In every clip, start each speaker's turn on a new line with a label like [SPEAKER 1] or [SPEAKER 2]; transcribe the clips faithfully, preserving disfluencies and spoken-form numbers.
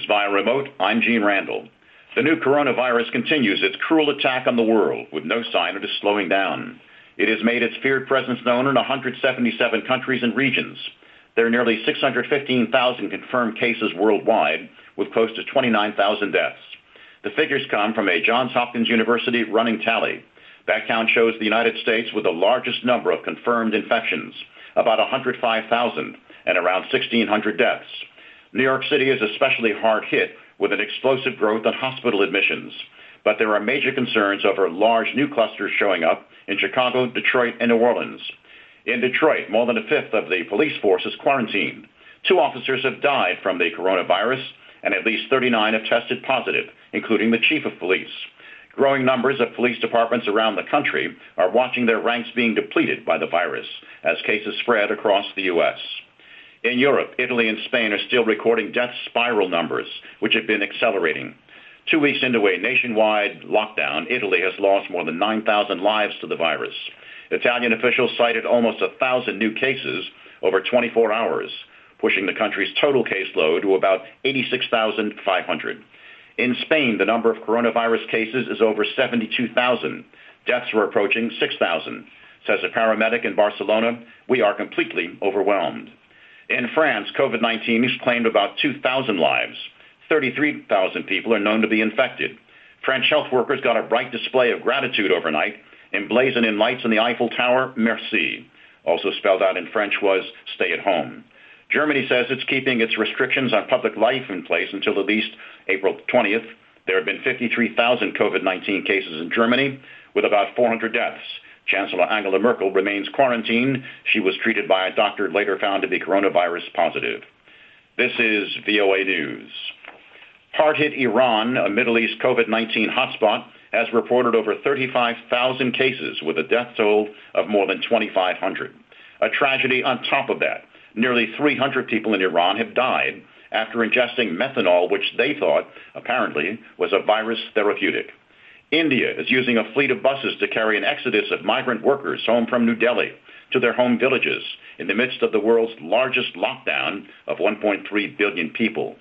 [SPEAKER 1] News via remote, I'm Gene Randall. The new coronavirus continues its cruel attack on the world with no sign of it slowing down. It has made its feared presence known in one hundred seventy-seven countries and regions. There are nearly six hundred fifteen thousand confirmed cases worldwide, with close to twenty-nine thousand deaths. The figures come from a Johns Hopkins University running tally. That count shows the United States with the largest number of confirmed infections, about one hundred five thousand, and around sixteen hundred deaths. New York City is especially hard hit with an explosive growth in hospital admissions. But there are major concerns over large new clusters showing up in Chicago, Detroit, and New Orleans. In Detroit, more than a fifth of the police force is quarantined. Two officers have died from the coronavirus, and at least thirty-nine have tested positive, including the chief of police. Growing numbers of police departments around the country are watching their ranks being depleted by the virus as cases spread across the U S In Europe, Italy and Spain are still recording death spiral numbers, which have been accelerating. Two weeks into a nationwide lockdown, Italy has lost more than nine thousand lives to the virus. Italian officials cited almost one thousand new cases over twenty-four hours, pushing the country's total caseload to about eighty-six thousand five hundred. In Spain, the number of coronavirus cases is over seventy-two thousand. Deaths are approaching six thousand. Says a paramedic in Barcelona, "We are completely overwhelmed." In France, COVID nineteen has claimed about two thousand lives. thirty-three thousand people are known to be infected. French health workers got a bright display of gratitude overnight, emblazoned in lights in the Eiffel Tower, Merci. Also spelled out in French was stay at home. Germany says it's keeping its restrictions on public life in place until at least April twentieth. There have been fifty-three thousand COVID nineteen cases in Germany, with about four hundred deaths. Chancellor Angela Merkel remains quarantined. She was treated by a doctor later found to be coronavirus positive. This is V O A News. Hard-hit Iran, a Middle East COVID nineteen hotspot, has reported over thirty-five thousand cases with a death toll of more than twenty-five hundred. A tragedy on top of that. Nearly three hundred people in Iran have died after ingesting methanol, which they thought, apparently, was a virus therapeutic. India is using a fleet of buses to carry an exodus of migrant workers home from New Delhi to their home villages in the midst of the world's largest lockdown of one point three billion people.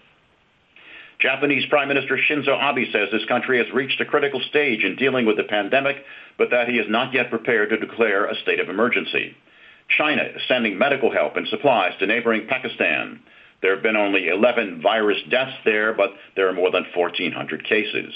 [SPEAKER 1] Japanese Prime Minister Shinzo Abe says his country has reached a critical stage in dealing with the pandemic, but that he is not yet prepared to declare a state of emergency. China is sending medical help and supplies to neighboring Pakistan. There have been only eleven virus deaths there, but there are more than fourteen hundred cases.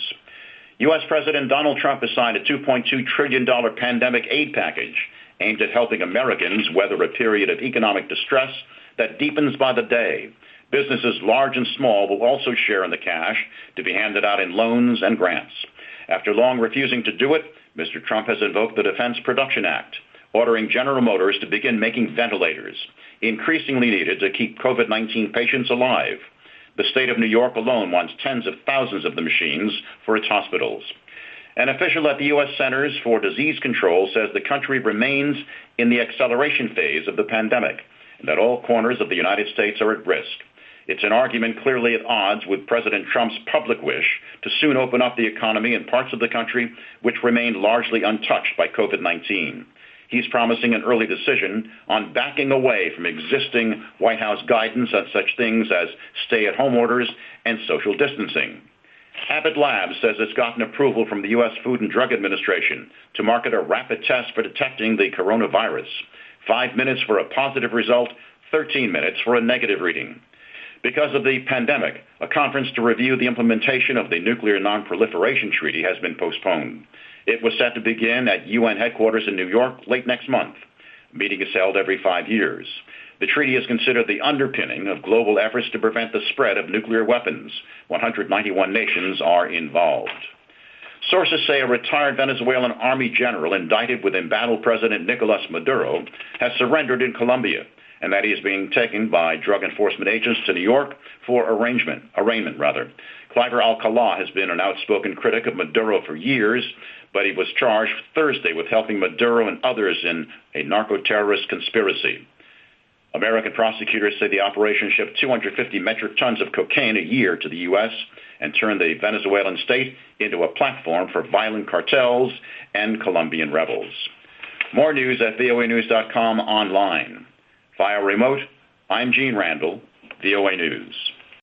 [SPEAKER 1] U S President Donald Trump has signed a two point two trillion dollars pandemic aid package aimed at helping Americans weather a period of economic distress that deepens by the day. Businesses large and small will also share in the cash to be handed out in loans and grants. After long refusing to do it, Mister Trump has invoked the Defense Production Act, ordering General Motors to begin making ventilators, increasingly needed to keep COVID nineteen patients alive. The state of New York alone wants tens of thousands of the machines for its hospitals. An official at the U S Centers for Disease Control says the country remains in the acceleration phase of the pandemic and that all corners of the United States are at risk. It's an argument clearly at odds with President Trump's public wish to soon open up the economy in parts of the country which remain largely untouched by COVID nineteen. He's promising an early decision on backing away from existing White House guidance on such things as stay-at-home orders and social distancing. Abbott Labs says it's gotten approval from the U S Food and Drug Administration to market a rapid test for detecting the coronavirus. Five minutes for a positive result, thirteen minutes for a negative reading. Because of the pandemic, a conference to review the implementation of the Nuclear Non-Proliferation Treaty has been postponed. It was set to begin at U N headquarters in New York late next month. The meeting is held every five years. The treaty is considered the underpinning of global efforts to prevent the spread of nuclear weapons. one hundred ninety-one nations are involved. Sources say a retired Venezuelan army general indicted with embattled President Nicolas Maduro has surrendered in Colombia, and that he is being taken by drug enforcement agents to New York for arraignment. arraignment rather. Cliver Alcala has been an outspoken critic of Maduro for years, but he was charged Thursday with helping Maduro and others in a narco-terrorist conspiracy. American prosecutors say the operation shipped two hundred fifty metric tons of cocaine a year to the U S and turned the Venezuelan state into a platform for violent cartels and Colombian rebels. More news at V O A news dot com online. Via remote, I'm Gene Randall, V O A News.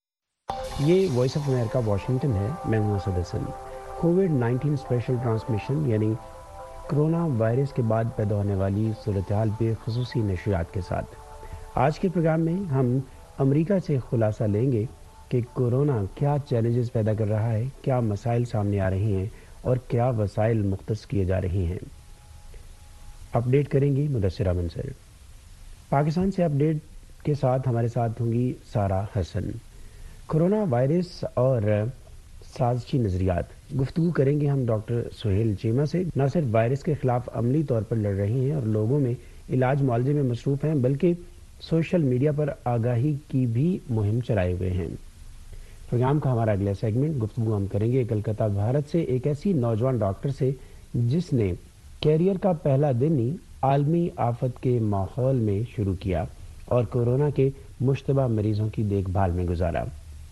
[SPEAKER 2] یہ voice of America Washington ہے. میں ہوں Asad Hasan. Covid nineteen special transmission یعنی corona virus کے بعد پیدا ہونے والی صورتحال پہ خصوصی نشریات کے ساتھ آج کے پروگرام میں ہم امریکہ سے خلاصہ لیں گے کہ کورونا کیا چیلنجز پیدا کر رہا ہے, کیا مسائل سامنے آ رہے ہیں اور کیا وسائل مختص کیے جا رہے ہیں. اپڈیٹ کریں گی مدثرہ منصر. پاکستان سے اپڈیٹ کے ساتھ ہمارے ساتھ ہوں گی سارہ حسن. کورونا وائرس اور سازشی نظریات گفتگو کریں گے ہم ڈاکٹر سہیل چیمہ سے. نہ صرف وائرس کے خلاف عملی طور پر لڑ رہے ہیں اور لوگوں میں علاج معالجے میں مصروف ہیں, بلکہ سوشل میڈیا پر آگاہی کی بھی مہم چلائے ہوئے ہیں. پروگرام کا ہمارا اگلا سیگمنٹ گفتگو ہم کریں گے کلکتہ بھارت سے ایک ایسی نوجوان ڈاکٹر سے جس نے کیریئر کا پہلا دن ہی عالمی آفت کے ماحول میں شروع کیا اور کورونا کے مشتبہ مریضوں کی دیکھ بھال میں گزارا.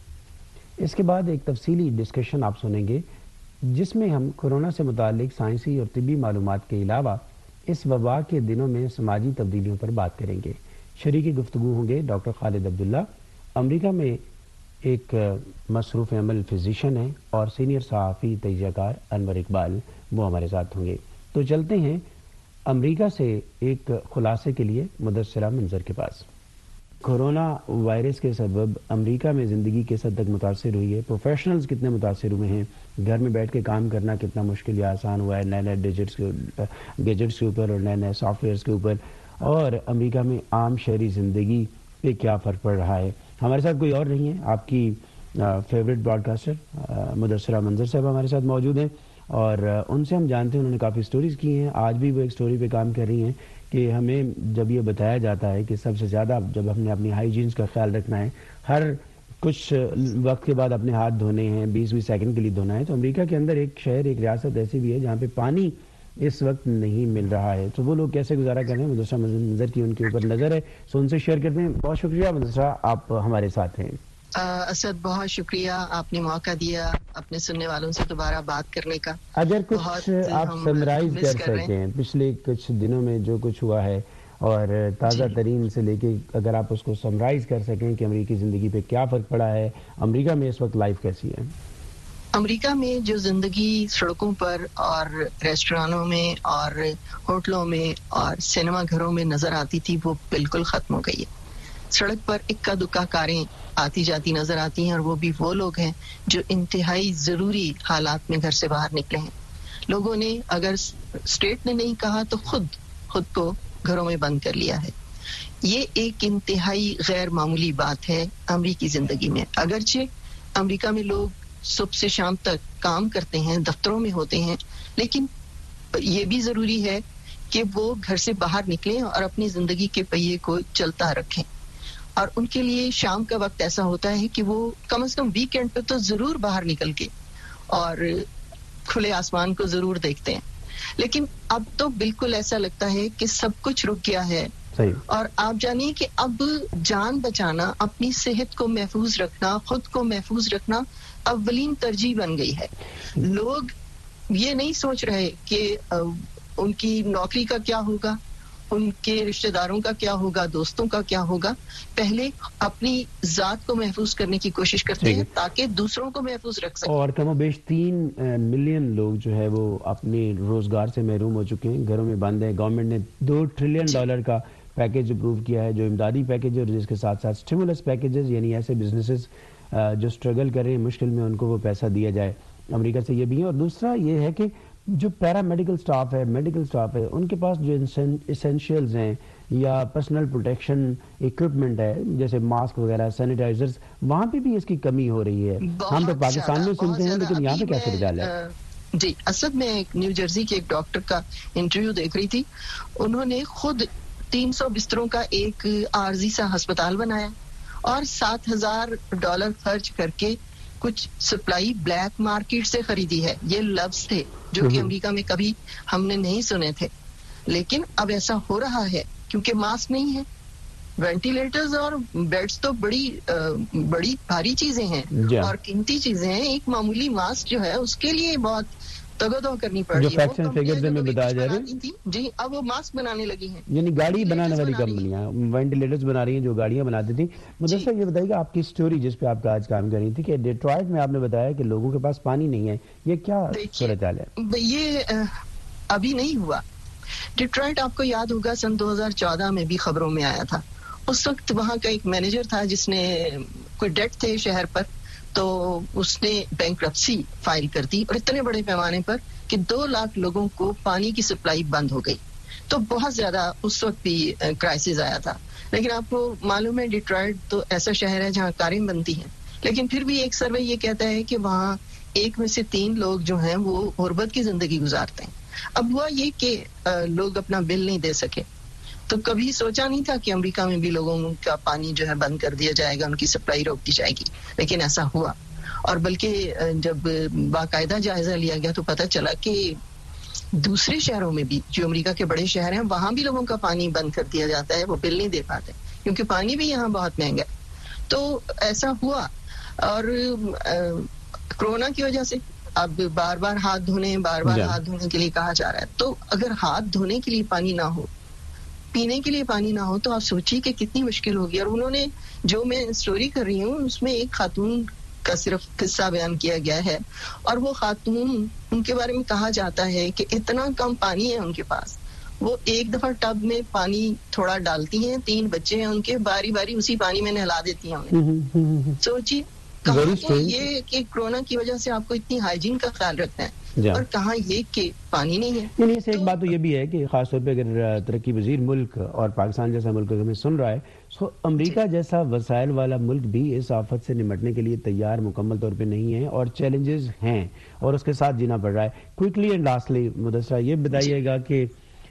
[SPEAKER 2] اس کے بعد ایک تفصیلی ڈسکشن آپ سنیں گے جس میں ہم کورونا سے متعلق سائنسی اور طبی معلومات کے علاوہ اس وبا کے دنوں میں سماجی تبدیلیوں پر بات کریں گے. شریک گفتگو ہوں گے ڈاکٹر خالد عبداللہ, امریکہ میں ایک مصروف عمل فزیشین ہیں, اور سینئر صحافی تجزیہ کار انور اقبال وہ ہمارے ساتھ ہوں گے. تو چلتے ہیں امریکہ سے ایک خلاصے کے لیے مدثرہ منظر کے پاس. کورونا وائرس کے سبب امریکہ میں زندگی کس حد تک متاثر ہوئی ہے, پروفیشنلز کتنے متاثر ہوئے ہیں, گھر میں بیٹھ کے کام کرنا کتنا مشکل یا آسان ہوا ہے نئے نئے ڈیجٹس گیجٹس کے اوپر اور نئے نئے سافٹ ویئرس کے اوپر, اور امریکہ میں عام شہری زندگی پہ کیا فرق پڑ رہا ہے. ہمارے ساتھ کوئی اور نہیں ہے, آپ کی فیوریٹ براڈ کاسٹر مدثرہ منظر صاحب ہمارے ساتھ موجود ہیں, اور ان سے ہم جانتے ہیں انہوں نے کافی سٹوریز کی ہیں. آج بھی وہ ایک سٹوری پہ کام کر رہی ہیں کہ ہمیں جب یہ بتایا جاتا ہے کہ سب سے زیادہ جب ہم نے اپنی ہائیجینس کا خیال رکھنا ہے, ہر کچھ وقت کے بعد اپنے ہاتھ دھونے ہیں, بیس بیس سیکنڈ کے لیے دھونا ہے, تو امریکہ کے اندر ایک شہر ایک ریاست ایسی بھی ہے جہاں پہ پانی اس وقت نہیں مل رہا ہے. تو وہ لوگ کیسے گزارا کر رہے ہیں, مدثرہ منظر کی ان کے اوپر نظر ہے, سو ان سے شیئر کرتے ہیں. بہت شکریہ مدثرہ, آپ ہمارے ساتھ ہیں.
[SPEAKER 3] اسد بہت شکریہ, آپ نے موقع دیا اپنے سننے والوں سے دوبارہ بات کرنے کا.
[SPEAKER 2] اگر کچھ آپ سمرائز کر سکیں پچھلے کچھ دنوں میں جو کچھ ہوا ہے اور تازہ ترین سے لے کے, اگر آپ اس کو سمرائز کر سکیں کہ امریکی زندگی پہ کیا فرق پڑا ہے, امریکہ میں اس وقت لائف کیسی ہے؟
[SPEAKER 3] امریکہ میں جو زندگی سڑکوں پر اور ریسٹورانوں میں اور ہوٹلوں میں اور سینما گھروں میں نظر آتی تھی وہ بالکل ختم ہو گئی ہے. سڑک پر اکا دکا کاریں آتی جاتی نظر آتی ہیں, اور وہ بھی وہ لوگ ہیں جو انتہائی ضروری حالات میں گھر سے باہر نکلے ہیں. لوگوں نے اگر اسٹیٹ نے نہیں کہا تو خود خود کو گھروں میں بند کر لیا ہے. یہ ایک انتہائی غیر معمولی بات ہے امریکی زندگی میں. اگرچہ امریکہ میں لوگ صبح سے شام تک کام کرتے ہیں, دفتروں میں ہوتے ہیں, لیکن یہ بھی ضروری ہے کہ وہ گھر سے باہر نکلیں اور اپنی زندگی کے پہیے کو چلتا رکھیں. اور ان کے لیے شام کا وقت ایسا ہوتا ہے کہ وہ کم از کم ویکینڈ پہ تو ضرور باہر نکل کے اور کھلے آسمان کو ضرور دیکھتے ہیں. لیکن اب تو بالکل ایسا لگتا ہے کہ سب کچھ رک گیا ہے. صحیح. اور آپ جانیے کہ اب جان بچانا, اپنی صحت کو محفوظ رکھنا, خود کو محفوظ رکھنا اولین ترجیح بن گئی ہے. لوگ یہ نہیں سوچ رہے کہ ان کی نوکری کا کیا ہوگا, ان کے رشتہ داروں کا کیا ہوگا, دوستوں کا کیا ہوگا. پہلے اپنی ذات کو محفوظ کرنے کی کوشش کرتے ہیں تاکہ دوسروں کو محفوظ رکھ سکیں. اور
[SPEAKER 2] کم و بیش تین ملین لوگ جو ہے وہ اپنے روزگار سے محروم ہو چکے ہیں, گھروں میں بند ہیں. گورنمنٹ نے دو ٹریلین ڈالر کا پیکج اپروو کیا ہے جو امدادی پیکج ہے, اور جس کے ساتھ ساتھ اسٹیمولس پیکیجز, یعنی ایسے بزنسز جو اسٹرگل کر رہے ہیں مشکل میں, ان کو وہ پیسہ دیا جائے. امریکہ سے یہ بھی ہے. اور دوسرا یہ ہے کہ جو پیرا میڈیکل سٹاف ہے, میڈیکل سٹاف ہے, ان کے پاس جو اسینشیلز ہیں یا پرسنل پروٹیکشن ایکوپمنٹ ہے جیسے ماسک وغیرہ, سینیٹائزرز, وہاں پہ بھی اس کی کمی ہو رہی ہے. ہم تو پاکستان میں سنتے ہیں, لیکن یہاں پہ کیا صورتحال ہے؟
[SPEAKER 3] جی اسد, میں ایک نیو جرسی کے ایک ڈاکٹر کا انٹرویو دیکھ رہی تھی. انہوں نے خود تین سو بستروں کا ایک عارضی سا ہسپتال بنایا اور سات ہزار ڈالر خرچ کر کے کچھ سپلائی بلیک مارکیٹ سے خریدی ہے. یہ لفظ تھے جو کہ امریکہ میں کبھی ہم نے نہیں سنے تھے, لیکن اب ایسا ہو رہا ہے کیونکہ ماسک نہیں ہے. وینٹیلیٹرز اور بیڈز تو بڑی بڑی بھاری چیزیں ہیں اور قیمتی چیزیں ہیں. ایک معمولی ماسک جو ہے اس کے لیے بہت तगदो करनी पड़ रही है।
[SPEAKER 2] जो फैक्ट्स एंड फिगर्स में बताया जा रहा
[SPEAKER 3] है जी, अब वो मास्क बनाने लगी हैं,
[SPEAKER 2] यानी गाड़ी बनाने वाली कंपनियां वेंटिलेटर्स बना रही हैं जो गाड़ियां बनाती थी। मुदस्सर ये बताइए आपकी स्टोरी जिस पे आप आज काम कर रही थी कि डेट्रॉइट में आपने बताया कि लोगों के पास पानी नहीं है, ये क्या सूरत हाल है?
[SPEAKER 3] ये अभी नहीं हुआ। डेट्रॉइट आपको याद होगा सन दो हज़ार चौदह में भी खबरों में आया था। उस वक्त वहां का एक मैनेजर था जिसने कोई डेट थे शहर पर, तो उसने बैंक्रप्सी फाइल कर दी और इतने बड़े पैमाने पर कि दो लाख लोगों को पानी की सप्लाई बंद हो गई। तो बहुत ज्यादा उस वक्त भी क्राइसिस आया था। लेकिन आपको मालूम है डेट्रॉइट तो ऐसा शहर है जहाँ कारें बनती हैं, लेकिन फिर भी एक सर्वे ये कहता है कि वहाँ एक में से तीन लोग जो हैं वो गुर्बत की जिंदगी गुजारते हैं। अब हुआ ये कि लोग अपना बिल नहीं दे सके, तो कभी सोचा नहीं था कि अमेरिका में भी लोगों का पानी जो है बंद कर दिया जाएगा, उनकी सप्लाई रोक दी जाएगी, लेकिन ऐसा हुआ। और बल्कि जब बाकायदा जायजा लिया गया तो पता चला कि दूसरे शहरों में भी जो अमेरिका के बड़े शहर हैं वहां भी लोगों का पानी बंद कर दिया जाता है, वो बिल नहीं दे पाते क्योंकि पानी भी यहाँ बहुत महंगा है। तो ऐसा हुआ और कोरोना की वजह से अब बार बार हाथ धोने बार बार हाथ धोने के लिए कहा जा रहा है। तो अगर हाथ धोने के लिए पानी ना हो, पीने के लिए पानी ना हो, तो आप सोचिए कि कितनी मुश्किल होगी। और उन्होंने जो मैं स्टोरी कर रही हूँ उसमें एक खातून का सिर्फ किस्सा बयान किया गया है और वो खातून, उनके बारे में कहा जाता है कि इतना कम पानी है उनके पास, वो एक दफा टब में पानी थोड़ा डालती हैं, तीन बच्चे हैं उनके, बारी बारी उसी पानी में नहला देती हैं उन्हें। सोचिए कहाँ तो ये कि कोरोना की वजह से आपको इतनी हाइजीन का ख्याल रखना है और कहाँ ये कि पानी नहीं है।
[SPEAKER 2] नहीं, इससे एक बात तो ये भी है कि खासतौर पे अगर तरक्की वजीर मुल्क और पाकिस्तान जैसा मुल्क हमें सुन रहा है, तो अमेरिका जैसा वसाइल वाला मुल्क भी इस आफत से निपटने के लिए तैयार मुकम्मल तौर पे नहीं है और चैलेंजेस हैं और उसके साथ जीना पड़ रहा है। क्विकली एंड लास्टली मुदस्सरा ये बताइएगा कि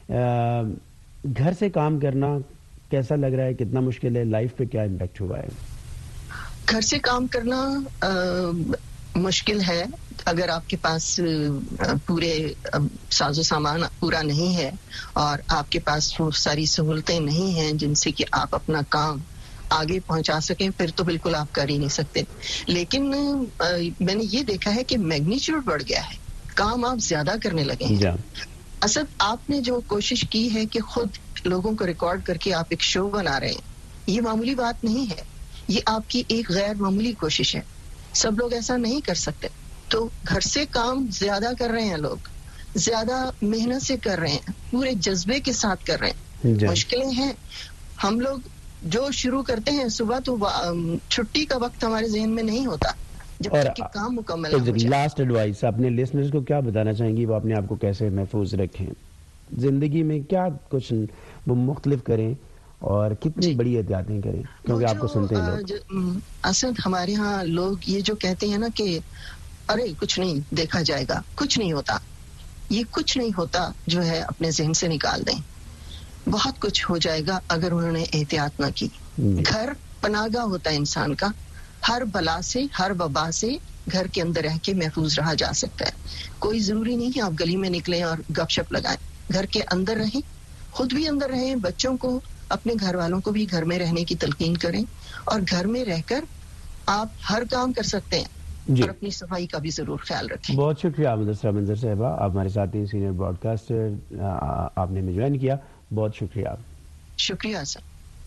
[SPEAKER 2] घर से काम करना कैसा लग रहा है, कितना मुश्किल है, लाइफ पे क्या इम्पैक्ट हुआ है?
[SPEAKER 3] घर से काम करना आ, मुश्किल है अगर आपके पास पूरे साजो सामान पूरा नहीं है और आपके पास वो सारी सहूलतें नहीं हैं जिनसे कि आप अपना काम आगे पहुंचा सकें, फिर तो बिल्कुल आप कर ही नहीं सकते। लेकिन आ, मैंने ये देखा है कि मैग्नीट्यूड बढ़ गया है, काम आप ज्यादा करने लगे हैं। असद, आपने जो कोशिश की है कि खुद लोगों को रिकॉर्ड करके आप एक शो बना रहे हैं, ये मामूली बात नहीं है, ये आपकी एक गैर मामूली कोशिश है। सब लोग ऐसा नहीं कर सकते। तो घर से काम ज्यादा कर रहे हैं लोग, ज्यादा मेहनत से कर रहे हैं, पूरे जज्बे के साथ कर रहे हैं। मुश्किलें हैं, हम लोग जो शुरू करते हैं सुबह तो छुट्टी का वक्त हमारे जहन में नहीं होता जब तक कि काम मुकम्मल हो जाए।
[SPEAKER 2] लास्ट एडवाइस अपने लिसनर्स को क्या बताना चाहेंगी, वो अपने आप को कैसे महफूज रखें, जिंदगी में क्या कुछ वो मुख्तलिफ करें और कितनी बड़ी एहतियातें करें, क्योंकि आपको सुनते हैं लोग।
[SPEAKER 3] असद, हमारे यहाँ लोग ये जो कहते हैं ना कि अरे कुछ नहीं देखा जाएगा, कुछ नहीं होता, ये कुछ नहीं होता जो है अपने जहन से निकाल दें। बहुत कुछ हो जाएगा अगर उन्होंने एहतियात ना की। घर पनागा होता है इंसान का, हर बला से हर वबा से घर के अंदर रह के महफूज रहा जा सकता है। कोई जरूरी नहीं है आप गली में निकलें और गपशप लगाएं, घर के अंदर रहें, खुद भी अंदर रहें, बच्चों को अपने घर वालों को भी घर में रहने की तलकीन करें और घर में रहकर आप हर काम कर सकते हैं और अपनी सफाई का भी जरूर ख्याल रखें।
[SPEAKER 2] बहुत शुक्रिया मुदस्सरा मंजर साहिबा, आप हमारे साथ हैं, सीनियर ब्रॉडकास्टर, आपने हमें ज्वाइन किया, बहुत शुक्रिया।
[SPEAKER 3] शुक्रिया सर।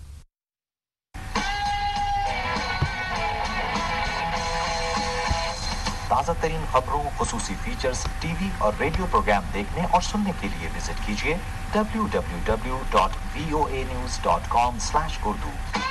[SPEAKER 4] ताज़ा तरीन खबरों, खुसूसी फीचर्स, टीवी और रेडियो प्रोग्राम देखने और सुनने के लिए विजिट कीजिए W W W dot V O A news dot com slash Urdu.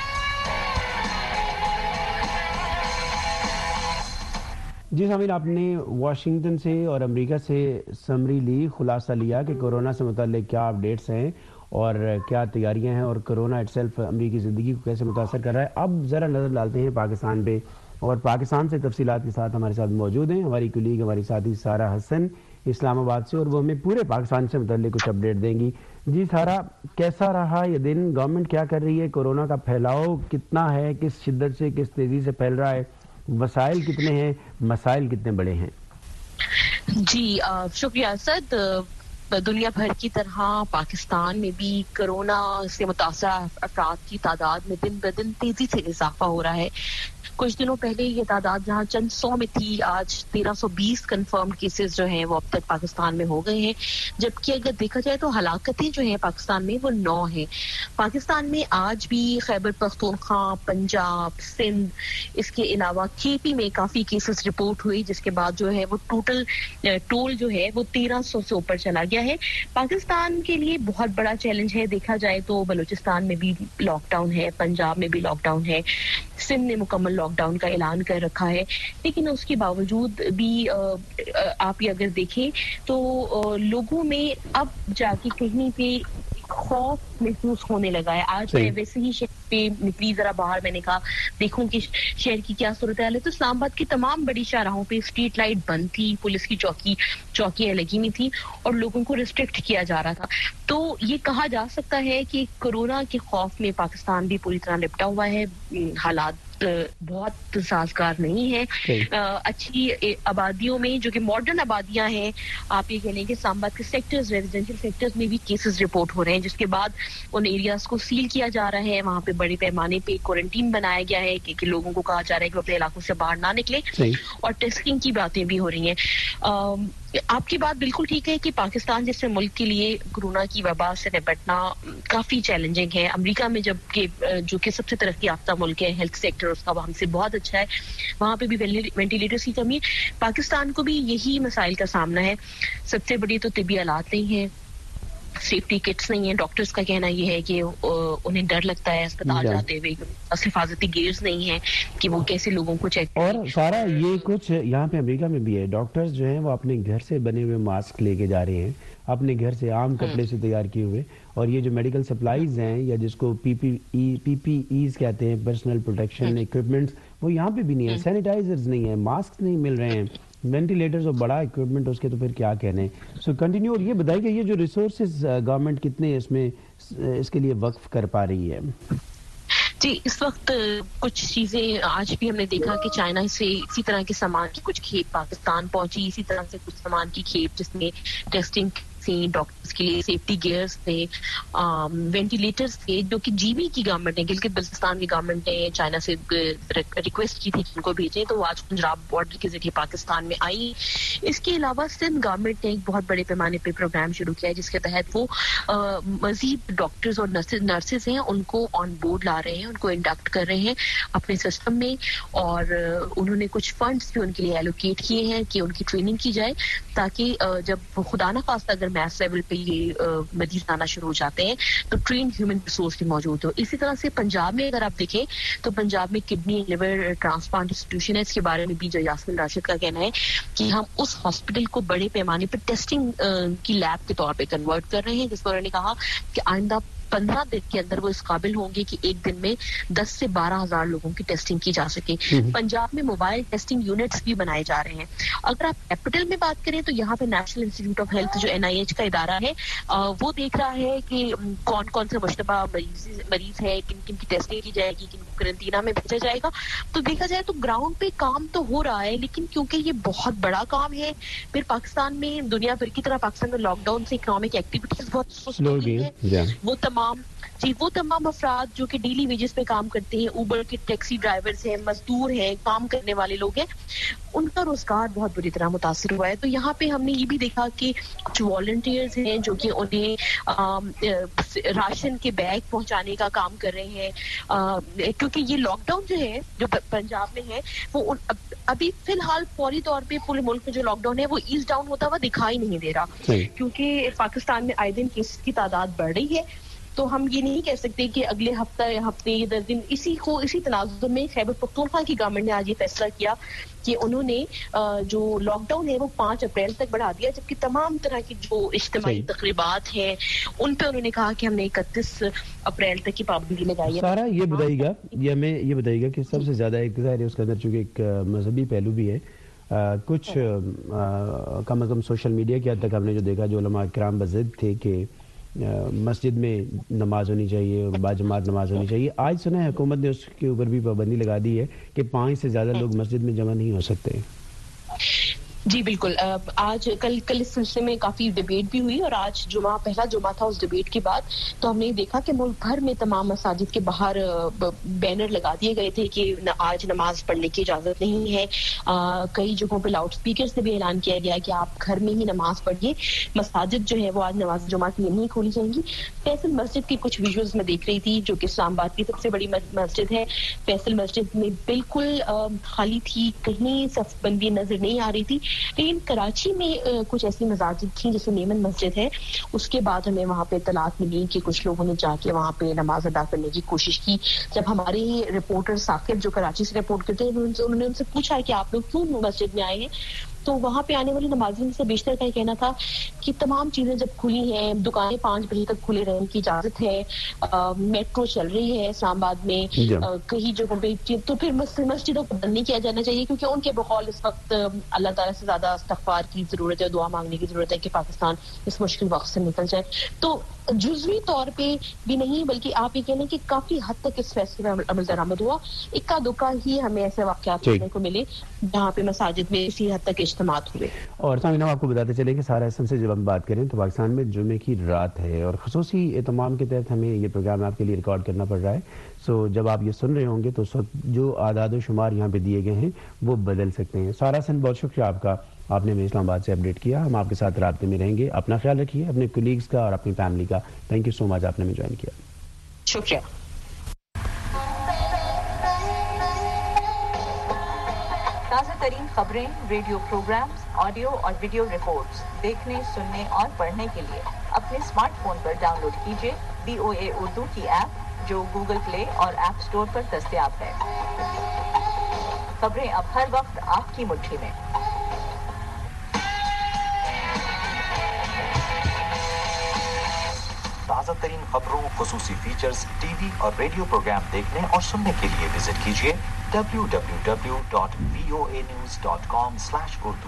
[SPEAKER 2] जी सामीन, आपने वाशिंगटन से और अमेरिका से समरी ली, खुलासा लिया कि कोरोना से मुताल्लिक क्या अपडेट्स हैं और क्या तैयारियां हैं और कोरोना इटसेल्फ अमेरिकी ज़िंदगी को कैसे मुतासर कर रहा है। अब ज़रा नज़र डालते हैं पाकिस्तान पे, और पाकिस्तान से तफसीलात के साथ हमारे साथ मौजूद हैं हमारी कुलीग, हमारी साथी सारा हसन इस्लामाबाद से, और वो हमें पूरे पाकिस्तान से मुताल्लिक कुछ अपडेट देंगी। जी सारा, कैसा रहा ये दिन, गवर्नमेंट क्या कर रही है, कोरोना का फैलाव कितना है, किस शिद्दत से किस तेज़ी से फैल रहा है, वसाइल कितने हैं, मसाइल कितने बड़े हैं?
[SPEAKER 5] जी शुक्रिया असद। دنیا بھر کی طرح پاکستان میں بھی کرونا سے متاثرہ افراد کی تعداد میں دن بدن تیزی سے اضافہ ہو رہا ہے. کچھ دنوں پہلے یہ تعداد جہاں چند سو میں تھی، آج تیرہ سو بیس کنفرمڈ کیسز جو ہیں وہ اب تک پاکستان میں ہو گئے ہیں، جبکہ اگر دیکھا جائے تو ہلاکتیں جو ہیں پاکستان میں وہ نو ہیں. پاکستان میں آج بھی خیبر پختونخوا، پنجاب، سندھ، اس کے علاوہ کے پی میں کافی کیسز رپورٹ ہوئی، جس کے بعد جو ہے وہ ٹوٹل ٹول جو ہے وہ تیرہ سو سے اوپر چلا گیا ہے. پاکستان کے لیے بہت بڑا چیلنج ہے. دیکھا جائے تو بلوچستان میں بھی لاک ڈاؤن ہے، پنجاب میں بھی لاک ڈاؤن ہے، سندھ نے مکمل لاک ڈاؤن کا اعلان کر رکھا ہے، لیکن اس کے باوجود بھی آپ یہ اگر دیکھیں تو لوگوں میں اب جا کے کہیں پہ خوف محسوس ہونے لگا ہے. آج میں ویسے ہی شہر پہ نکلی ذرا باہر، میں نے کہا دیکھوں کہ شہر کی کیا صورتحال ہے، تو اسلام آباد کی تمام بڑی شاہراہوں پہ اسٹریٹ لائٹ بند تھی، پولیس کی چوکی چوکیاں لگی ہوئی تھی اور لوگوں کو ریسٹرکٹ کیا جا رہا تھا. تو یہ کہا جا سکتا ہے کہ کورونا کے خوف میں پاکستان بھی پوری طرح لپٹا ہوا ہے. حالات بہت سازگار نہیں ہے. اچھی آبادیوں میں جو کہ ماڈرن آبادیاں ہیں، آپ یہ کہہ لیں کہ اسلام آباد کے سیکٹرز، ریزیڈینشیل سیکٹرز میں بھی کیسز رپورٹ ہو رہے ہیں، جس کے بعد ان ایریاز کو سیل کیا جا رہا ہے. وہاں پہ بڑے پیمانے پہ کوارنٹین بنایا گیا ہے کہ, کہ لوگوں کو کہا جا رہا ہے کہ وہ اپنے علاقوں سے باہر نہ نکلے، اور ٹیسٹنگ کی باتیں بھی ہو رہی ہیں. آپ کی بات بالکل ٹھیک ہے کہ پاکستان جیسے ملک کے لیے کورونا کی وبا سے نپٹنا کافی چیلنجنگ ہے. امریکہ میں جب کہ جو کہ سب سے ترقی یافتہ ملک ہے، ہیلتھ سیکٹر اس کا ہم سے بہت اچھا ہے، وہاں پہ بھی وینٹیلیٹرز کی کمی ہے. پاکستان کو بھی یہی مسائل کا سامنا ہے. سب سے بڑی تو طبی آلات نہیں ہیں، سیفٹی کٹس نہیں ہیں. ڈاکٹرز کا کہنا یہ ہے کہ انہیں ڈر لگتا ہے اسپتال جاتے ہوئے، حفاظتی گیئرز نہیں ہیں کہ وہ کیسے لوگوں کو چیک.
[SPEAKER 2] اور سارا یہ کچھ یہاں پہ امریکہ میں بھی ہے. ڈاکٹرز جو ہیں وہ اپنے گھر سے بنے ہوئے ماسک لے کے جا رہے ہیں، اپنے گھر سے عام کپڑے سے تیار کیے ہوئے، اور یہ جو میڈیکل سپلائیز ہیں یا جس کو پی پی ای پی پی ایز کہتے ہیں، پرسنل پروٹیکشن ایکوپمنٹس، وہ یہاں پہ بھی نہیں ہے. سینیٹائزرز نہیں ہیں، ماسک نہیں مل رہے ہیں، وینٹیلیٹرز اور بڑا ایکوپمنٹ اس کے تو پھر کیا کہنے. So continue. اور یہ بتائیے کہ یہ جو ریسورسز گورنمنٹ کتنے اس میں اس کے لیے وقف کر پا رہی ہے؟
[SPEAKER 5] جی، اس وقت کچھ چیزیں آج بھی ہم نے دیکھا کہ چائنا سے اسی طرح کے سامان کی کچھ کھیپ پاکستان پہنچی، اسی طرح سے کچھ سامان کی کھیپ جس میں ٹیسٹنگ تھے، ڈاکٹرز کے لیے سیفٹی گیئرز تھے، وینٹیلیٹرز تھے، جو کہ جی بی کی گورنمنٹ نے، گلگت بلتستان کی گورنمنٹ نے چائنا سے ریکویسٹ کی تھی کہ ان کو بھیجیں، تو وہ آج پنجاب بارڈر کے ذریعے پاکستان میں آئی. اس کے علاوہ سندھ گورنمنٹ نے ایک بہت بڑے پیمانے پہ پروگرام شروع کیا ہے، جس کے تحت وہ مزید ڈاکٹرز اور نرسز ہیں ان کو آن بورڈ لا رہے ہیں، ان کو انڈکٹ کر رہے ہیں اپنے سسٹم میں، اور انہوں نے کچھ فنڈز بھی ان کے لیے ایلوکیٹ کیے ہیں کہ ان کی ٹریننگ کی جائے، تاکہ جب خدا نہ خواستہ اگر میس لیول پہ یہ مریض آنا شروع ہو جاتے ہیں تو ٹرینڈ ہیومن ریسورس بھی موجود ہو. اسی طرح سے پنجاب میں اگر آپ دیکھیں تو پنجاب میں کڈنی لیور ٹرانسپلانٹ انسٹیٹیوشن ہے. اس کے بارے میں بھی جو یاسمین راشد کا کہنا ہے کہ ہم اس ہاسپٹل کو بڑے پیمانے پہ ٹیسٹنگ کی لیب کے طور پہ کنورٹ کر رہے ہیں، جس پر انہوں نے کہا کہ آئندہ پندرہ دن کے اندر وہ اس قابل ہوں گے کہ ایک دن میں دس سے بارہ ہزار لوگوں کی ٹیسٹنگ کی جا سکے. پنجاب میں موبائل ٹیسٹنگ یونٹس بھی بنائے جا رہے ہیں. اگر آپ کیپٹل میں بات کریں تو یہاں پہ نیشنل انسٹیٹیوٹ آف ہیلتھ جو این آئی ایچ کا ادارہ ہے وہ دیکھ رہا ہے کہ کون کون سے مشتبہ مریض مریض ہے، کن کن کی ٹیسٹنگ کی جائے گی، کن کو قرنطینہ میں بھیجا جائے گا. تو دیکھا جائے تو گراؤنڈ پہ کام تو ہو رہا ہے، لیکن کیونکہ یہ بہت بڑا کام ہے، پھر پاکستان میں دنیا بھر کی طرح پاکستان میں لاک ڈاؤن سے اکنامک ایکٹیویٹیز بہت سست ہو گئی ہیں. وہ تمام جی وہ تمام افراد جو کہ ڈیلی ویجز پہ کام کرتے ہیں، اوبر کے ٹیکسی ڈرائیورز ہیں، مزدور ہیں، کام کرنے والے لوگ ہیں، ان کا روزگار بہت بری طرح متاثر ہوا ہے. تو یہاں پہ ہم نے یہ بھی دیکھا کہ کچھ والنٹیئرز ہیں جو کہ انہیں راشن کے بیگ پہنچانے کا کام کر رہے ہیں، کیونکہ یہ لاک ڈاؤن جو ہے جو پنجاب میں ہے وہ ابھی فی الحال فوری طور پہ پورے ملک میں جو لاک ڈاؤن ہے وہ ایز ڈاؤن ہوتا ہوا دکھائی نہیں دے رہا، کیونکہ پاکستان میں آئے دن کیسز کی تعداد بڑھ رہی ہے. تو ہم یہ نہیں کہہ سکتے کہ اگلے ہفتہ ہفتے یا دس دن اسی کو اسی تناظر میں خیبر پختونخوا کی گورنمنٹ نے آج یہ فیصلہ کیا کہ انہوں نے جو لاک ڈاؤن ہے وہ پانچ اپریل تک بڑھا دیا، جبکہ تمام طرح کی جو اجتماعی تقریبات ہیں ان پہ انہوں نے کہا کہ ہم نے اکتیس اپریل تک کی پابندی لگائی ہے.
[SPEAKER 2] سارا یہ بتائیے گا یہ ہمیں یہ بتائیے گا کہ سب سے زیادہ ایک ظاہر ہے اس کے اندر چونکہ ایک مذہبی پہلو بھی ہے، کچھ کم از کم سوشل میڈیا کی حد تک ہم نے جو دیکھا جو علماء کرام بضد تھے کہ مسجد میں نماز ہونی چاہیے اور باجماعت نماز ہونی چاہیے. آج سنا ہے حکومت نے اس کے اوپر بھی پابندی لگا دی ہے کہ پانچ سے زیادہ لوگ مسجد میں جمع نہیں ہو سکتے.
[SPEAKER 5] جی بالکل. آج کل کل اس سلسلے میں کافی ڈیبیٹ بھی ہوئی اور آج جمعہ پہلا جمعہ تھا اس ڈیبیٹ کے بعد تو ہم نے دیکھا کہ ملک بھر میں تمام مساجد کے باہر بینر لگا دیے گئے تھے کہ آج نماز پڑھنے کی اجازت نہیں ہے. کئی جگہوں پہ لاؤڈ اسپیکر سے بھی اعلان کیا گیا کہ آپ گھر میں ہی نماز پڑھیے. مساجد جو ہے وہ آج نماز جمعہ کی نہیں کھولی جائیں گی. فیصل مسجد کی کچھ ویژوز میں دیکھ رہی تھی جو کہ اسلام آباد کی سب سے بڑی مسجد ہے. فیصل مسجد میں بالکل خالی تھی, کہیں صف بندی نظر نہیں آ رہی تھی. لیکن کراچی میں کچھ ایسی مساجد تھیں جیسے نیمن مسجد ہے, اس کے بعد ہمیں وہاں پہ اطلاعات ملی کہ کچھ لوگوں نے جا کے وہاں پہ نماز ادا کرنے کی کوشش کی. جب ہمارے رپورٹر ثاقب جو کراچی سے رپورٹ کرتے ہیں انہوں نے ان سے پوچھا کہ آپ لوگ کیوں مسجد میں آئے ہیں, تو وہاں پہ آنے والے نمازین سے بیشتر کا یہ کہنا تھا کہ تمام چیزیں جب کھلی ہیں, دکانیں پانچ بجے تک کھلے رہنے کی اجازت ہے, میٹرو چل رہی ہے اسلام آباد میں کئی جگہوں پہ, تو پھر مسجدوں کو بند نہیں کیا جانا چاہیے کیونکہ ان کے بقول اس وقت اللہ تعالیٰ سے زیادہ استغفار کی ضرورت ہے, دعا مانگنے کی ضرورت ہے کہ پاکستان اس مشکل وقت سے نکل جائے. تو جزوی طور پہ بھی نہیں بلکہ آپ یہ کہہ لیں کہ کافی حد تک اس فیصلے میں عمل درآمد ہوا. اکا دکا ہی ہمیں ایسے واقعات دیکھنے کو ملے جہاں پہ مساجد میں اسی حد تک اجتماعات ہوئے.
[SPEAKER 2] اور سامعین آپ کو بتاتے چلیں کہ سارا ایسن سے جب ہم بات کریں تو پاکستان میں جمعے کی رات ہے اور خصوصی اہتمام کے تحت ہمیں یہ پروگرام آپ کے لیے ریکارڈ کرنا پڑ رہا ہے. سو جب آپ یہ سن رہے ہوں گے تو اس وقت جو اعداد و شمار یہاں پہ دیے گئے ہیں وہ بدل سکتے ہیں. سارا سن بہت شکریہ آپ کا, آپ نے ہمیں اسلام آباد سے اپڈیٹ کیا. ہم آپ کے ساتھ رابطے میں رہیں گے. اپنا خیال رکھیے, اپنے کولیگز کا اور اپنی فیملی کا. تھینک یو سو مچ, آپ نے ہمیں جوائن کیا.
[SPEAKER 5] شکریہ.
[SPEAKER 6] تازہ ترین خبریں, ریڈیو پروگرامز, آڈیو اور ویڈیو رپورٹس دیکھنے, سننے اور پڑھنے کے لیے اپنے اسمارٹ فون پر ڈاؤن لوڈ کیجیے بی او اے اردو کی ایپ جو گوگل پلے اور ایپ اسٹور پر دستیاب ہے. خبریں اب ہر وقت آپ کی مٹھی میں.
[SPEAKER 4] تازہ ترین خبروں, خصوصی فیچرز, ٹی وی اور ریڈیو پروگرام دیکھنے اور سننے کے لیے وزٹ کیجیے W W W dot V O A news dot com slash Urdu.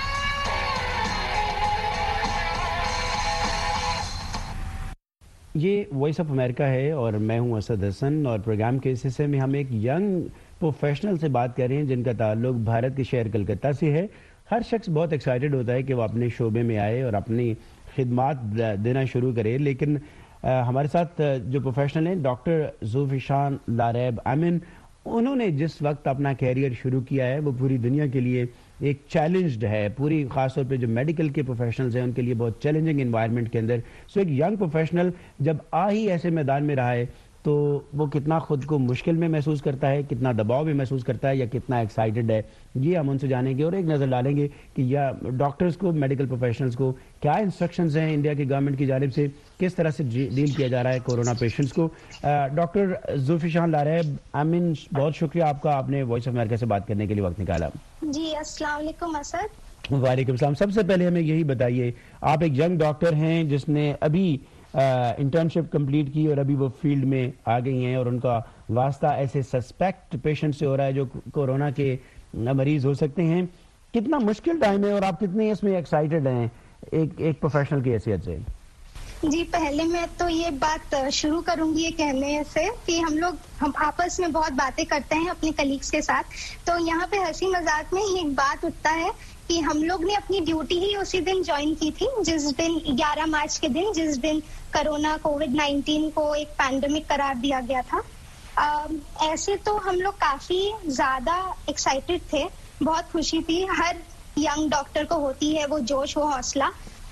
[SPEAKER 2] یہ وائس آف امریکہ ہے اور میں ہوں اسد حسن, اور پروگرام کے اس حصے میں ہم ایک ینگ پروفیشنل سے بات کر رہے ہیں جن کا تعلق بھارت کے شہر کلکتہ سے ہے. ہر شخص بہت ایکسائٹڈ ہوتا ہے کہ وہ اپنے شعبے میں آئے اور اپنی خدمات دینا شروع کرے, لیکن ہمارے ساتھ جو پروفیشنل ہیں ڈاکٹر ذوالفشان لاریب امن, انہوں نے جس وقت اپنا کیریئر شروع کیا ہے وہ پوری دنیا کے لیے ایک چیلنجڈ ہے, پوری خاص طور پہ جو میڈیکل کے پروفیشنلز ہیں ان کے لیے بہت چیلنجنگ انوائرمنٹ کے اندر. سو ایک ینگ پروفیشنل جب آ ہی ایسے میدان میں رہا ہے تو وہ کتنا خود کو مشکل میں محسوس کرتا ہے, کتنا دباؤ میں محسوس کرتا ہے یا کتنا ایکسائٹڈ ہے, یہ ہم ان سے جانیں گے اور ایک نظر ڈالیں گے کہ یا ڈاکٹرز کو, میڈیکل پروفیشنلز کو کیا انسٹرکشنز ہیں انڈیا کی گورنمنٹ کی جانب سے, کس طرح سے ڈیل کیا جا رہا ہے کورونا پیشنٹس کو. ڈاکٹر ذوالفشان لاریب امن, بہت شکریہ آپ کا, آپ نے وائس آف امریکہ سے بات کرنے کے لیے وقت نکالا.
[SPEAKER 7] جی السلام علیکم اسد.
[SPEAKER 2] وعلیکم السلام. سب سے پہلے ہمیں یہی بتائیے, آپ ایک ینگ ڈاکٹر ہیں جس نے ابھی انٹرنشپ کمپلیٹ کی اور ابھی وہ فیلڈ میں آ گئی ہیں اور ان کا واسطہ ایسے سسپیکٹ پیشنٹ سے ہو رہا ہے جو کورونا کے مریض ہو سکتے ہیں. کتنا مشکل ٹائم ہے اور آپ کتنے اس میں ایکسائٹڈ ہیں ایک ایک پروفیشنل کی حیثیت سے؟
[SPEAKER 7] جی پہلے میں تو یہ بات شروع کروں گی یہ کہنے سے کہ ہم لوگ ہم آپس میں بہت باتیں کرتے ہیں اپنے کلیگس کے ساتھ, تو یہاں پہ ہنسی مذاق میں ایک بات اٹھتا ہے کہ ہم لوگ نے اپنی ڈیوٹی ہی اسی دن جوائن کی تھی جس دن گیارہ مارچ کے دن جس دن کرونا کووڈ نائنٹین کو ایک پینڈیمک قرار دیا گیا تھا. ایسے تو ہم لوگ کافی زیادہ ایکسائٹڈ تھے, بہت خوشی تھی, ہر ینگ ڈاکٹر کو ہوتی ہے وہ جوش و حوصلہ,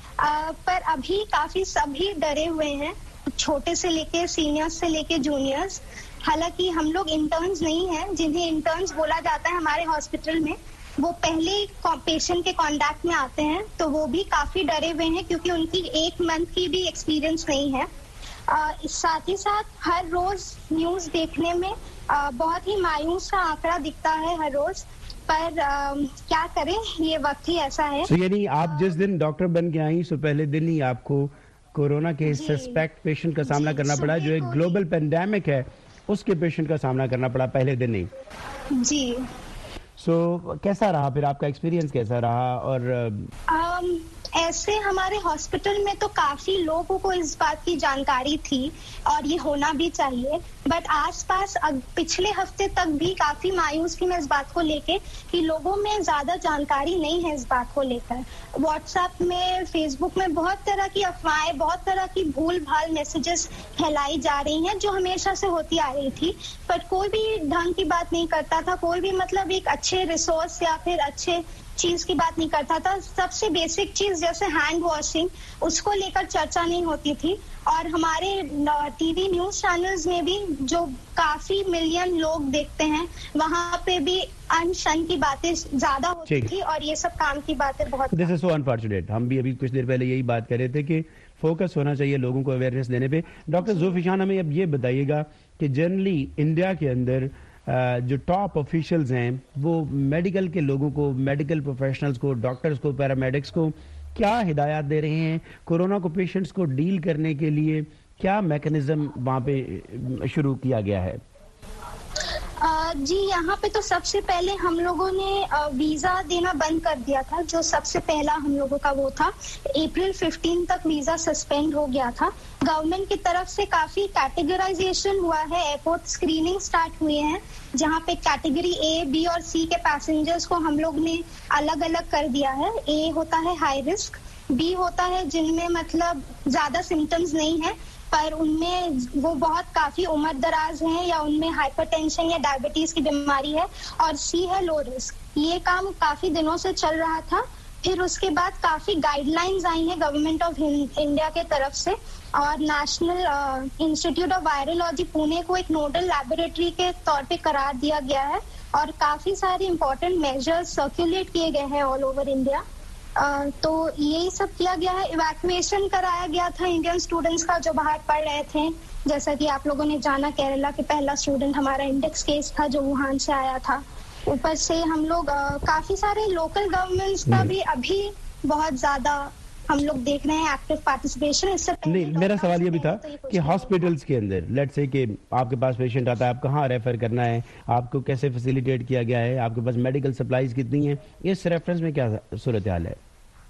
[SPEAKER 7] پر ابھی کافی سبھی ڈرے ہوئے ہیں, چھوٹے سے لے کے سینئرز سے لے کے جونیئرز. حالانکہ ہم لوگ انٹرنز نہیں ہیں, جنہیں انٹرنز بولا جاتا ہے ہمارے ہاسپٹل میں, وہ پہلے پیشنٹ کے کانٹیکٹ میں آتے ہیں, تو وہ بھی کافی ڈرے ہوئے ہیں کیونکہ ان کی ایک منتھ کی بھی ایکسپیرینس نہیں ہے. ساتھ ہی ساتھ ہر روز نیوز دیکھنے میں بہت ہی مایوس کا آنکڑا دکھتا ہے ہر روز, پر کیا کریں, یہ وقت ہی ایسا ہے.
[SPEAKER 2] so, یعنی آپ جس دن ڈاکٹر بن کے آئیں سو پہلے دن ہی آپ کو کورونا کے سسپیکٹ پیشنٹ کا سامنا کرنا پڑا, جو ایک گلوبل پینڈیمک ہے اس کے پیشنٹ کا سامنا کرنا پڑا پہلے دن ہی.
[SPEAKER 7] جی
[SPEAKER 2] سو so, کیسا رہا پھر آپ کا ایکسپیرینس کیسا رہا؟ اور
[SPEAKER 7] ایسے ہمارے ہاسپٹل میں تو کافی لوگوں کو اس بات کی جانکاری تھی اور یہ ہونا بھی چاہیے, بٹ آس پاس پچھلے ہفتے تک بھی کافی مایوس تھی میں اس بات کو لے کے کہ لوگوں میں زیادہ جانکاری نہیں ہے اس بات کو لے کر. واٹس ایپ میں, فیس بک میں بہت طرح کی افواہیں, بہت طرح کی بھول بھال میسیجز پھیلائی جا رہی ہیں جو ہمیشہ سے ہوتی آ رہی تھی, پر کوئی بھی ڈھنگ کی بات نہیں کرتا تھا, کوئی بھی مطلب ایک اچھے ریسورس یا پھر اچھے چیز کی بات نہیں کرتا تھا. سب سے بیسک چیز جیسے ہینڈ واشنگ, اس کو لے کر چرچا نہیں ہوتی تھی. اور ہمارے ٹی وی نیوز چینلز میں بھی جو کافی ملین لوگ دیکھتے ہیں وہاں پہ بھی ان شن کی باتیں زیادہ ہوتی تھی اور یہ سب کام کی باتیں بہت.
[SPEAKER 2] This is so unfortunate. ہم بھی ابھی کچھ دیر پہلے یہی بات کر رہے تھے کہ فوکس ہونا چاہیے لوگوں کو اویئرنیس دینے پہ. ڈاکٹر ذوالفشان ہمیں اب یہ بتائیے گا کہ جنرلی انڈیا کے اندر جو ٹاپ آفیشلز ہیں وہ میڈیکل کے لوگوں کو, میڈیکل پروفیشنلز کو, ڈاکٹرز کو, پیرامیڈکس کو کیا ہدایات دے رہے ہیں کورونا کو پیشنٹس کو ڈیل کرنے کے لیے؟ کیا میکنزم وہاں پہ شروع کیا گیا ہے؟
[SPEAKER 7] جی یہاں پہ تو سب سے پہلے ہم لوگوں نے ویزا دینا بند کر دیا تھا. جو سب سے پہلا ہم لوگوں کا وہ تھا, اپریل ففٹین تک ویزا سسپینڈ ہو گیا تھا. گورنمنٹ کی طرف سے کافی کیٹیگرائزیشن ہوا ہے, ایئرپورٹ اسکریننگ سٹارٹ ہوئے ہیں جہاں پہ کیٹیگری اے, بی اور سی کے پیسنجرز کو ہم لوگ نے الگ الگ کر دیا ہے. اے ہوتا ہے ہائی رسک, بی ہوتا ہے جن میں مطلب زیادہ سمٹمز نہیں ہیں پر ان میں وہ بہت کافی عمر دراز ہیں یا ان میں ہائپر ٹینشن یا ڈائبٹیز کی بیماری ہے, اور سی ہے لو رسک. یہ کام کافی دنوں سے چل رہا تھا. پھر اس کے بعد کافی گائیڈ لائنز آئی ہیں گورنمنٹ آف انڈیا کے طرف سے, اور national institute of virology Pune کو ایک نوڈل لیبوریٹری کے طور پہ قرار دیا گیا ہے, اور کافی سارے امپورٹنٹ میجرز سرکولیٹ کیے گئے ہیں آل اوور انڈیا. Uh, تو یہی سب کیا گیا ہے. ایویکویشن کرایا گیا تھا انڈین اسٹوڈنٹس کا جو باہر پڑھ رہے تھے, جیسا کہ آپ لوگوں نے جانا کیرلا کے پہلا اسٹوڈنٹ ہمارا انڈیکس کیس تھا جو ووہان سے آیا تھا. اوپر سے ہم لوگ uh, کافی سارے لوکل گورنمنٹس کا بھی ابھی بہت زیادہ ہم لوگ دیکھ رہے ہیں ایکٹیو پارٹیسپیشن. اس سے
[SPEAKER 2] نہیں, میرا سوال یہ بھی تھا کہ ہاسپٹلس کے اندر لیٹ سے کہ آپ کے پاس پیشنٹ آتا ہے, آپ کہاں ریفر کرنا ہے, آپ کو کیسے فیسیلیٹیٹ کیا گیا ہے, آپ کے پاس میڈیکل سپلائیز کتنی ہیں, اس ریفرنس میں کیا صورتحال ہے؟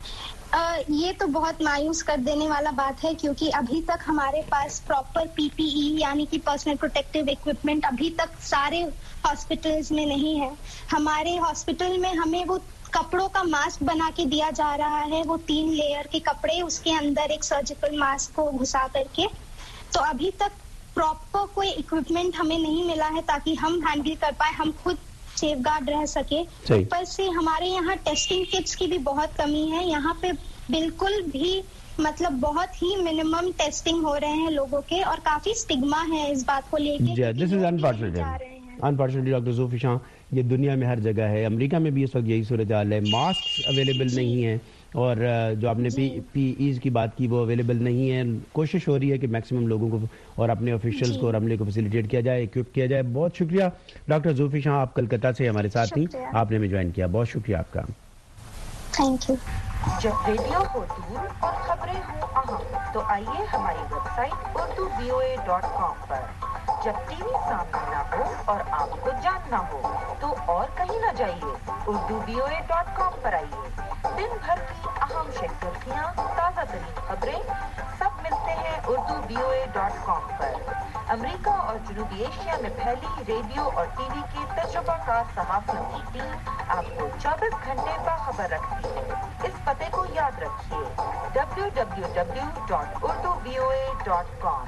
[SPEAKER 7] یہ تو بہت مایوس کر دینے والا بات ہے کیونکہ ابھی تک ہمارے پاس پراپر پی پی ای یعنی کہ پرسنل پروٹیکٹیو اکوپمنٹ ابھی تک سارے ہاسپٹلز میں نہیں ہے. ہمارے ہاسپٹل میں ہمیں وہ کپڑوں کا ماسک بنا کے دیا جا رہا ہے, وہ تین لیئر کے کپڑے, اس کے اندر ایک سرجیکل ماسک کو گھسا کر کے. تو ابھی تک پراپر کوئی اکوپمنٹ ہمیں نہیں ملا ہے تاکہ ہم ہینڈل کر پائے, ہم خود سیف گارڈ رہ سکے. اوپر سے ہمارے یہاں ٹیسٹنگ کٹس کی بھی بہت کمی ہے. یہاں پہ بالکل بھی مطلب بہت ہی منیمم ٹیسٹنگ ہو رہے ہیں لوگوں کے, اور کافی اسٹگما ہے اس بات کو لے کے.
[SPEAKER 2] دس از انفارچونیٹلی ڈاکٹر ذوالفشان, یہ دنیا میں ہر جگہ ہے. امریکہ میں بھی اس وقت یہی صورتحال ہے, ماسک اویلیبل نہیں ہیں, اور جو آپ نے پی پی ایز کی بات کی وہ اویلیبل نہیں ہے. کوشش ہو رہی ہے کہ میکسیمم لوگوں کو اور اپنے آفیشلز کو اور عملے کو فیسیلیٹیٹ کیا جائے, اکوپ کیا جائے. بہت شکریہ ڈاکٹر ذوالفشان, آپ کلکتہ سے ہمارے ساتھ تھیں, آپ نے ہمیں جوائن کیا, بہت شکریہ آپ کا.
[SPEAKER 7] Thank you.
[SPEAKER 6] جب ریڈیو ہو دور اور خبریں ہوں اہم تو آئیے ہماری website Urdu V O A dot com پر. جب ٹی وی سامنے نہ ہو اور آپ کو جاننا ہو تو اور کہیں نہ جائیے, Urdu V O A dot com پر آئیے. دن بھر کی اہم شخصیتیاں, تازہ ترین خبریں سب ملتے ہیں Urdu V O A dot com پر. امریکہ اور جنوبی ایشیا میں پھیلی ریڈیو اور ٹی وی کی تجربہ کار صحافیوں کی ٹیم آپ کو چوبیس گھنٹے باخبر رکھتی ہے. اس پتے کو یاد رکھیے, W W W dot Urdu V O A dot com.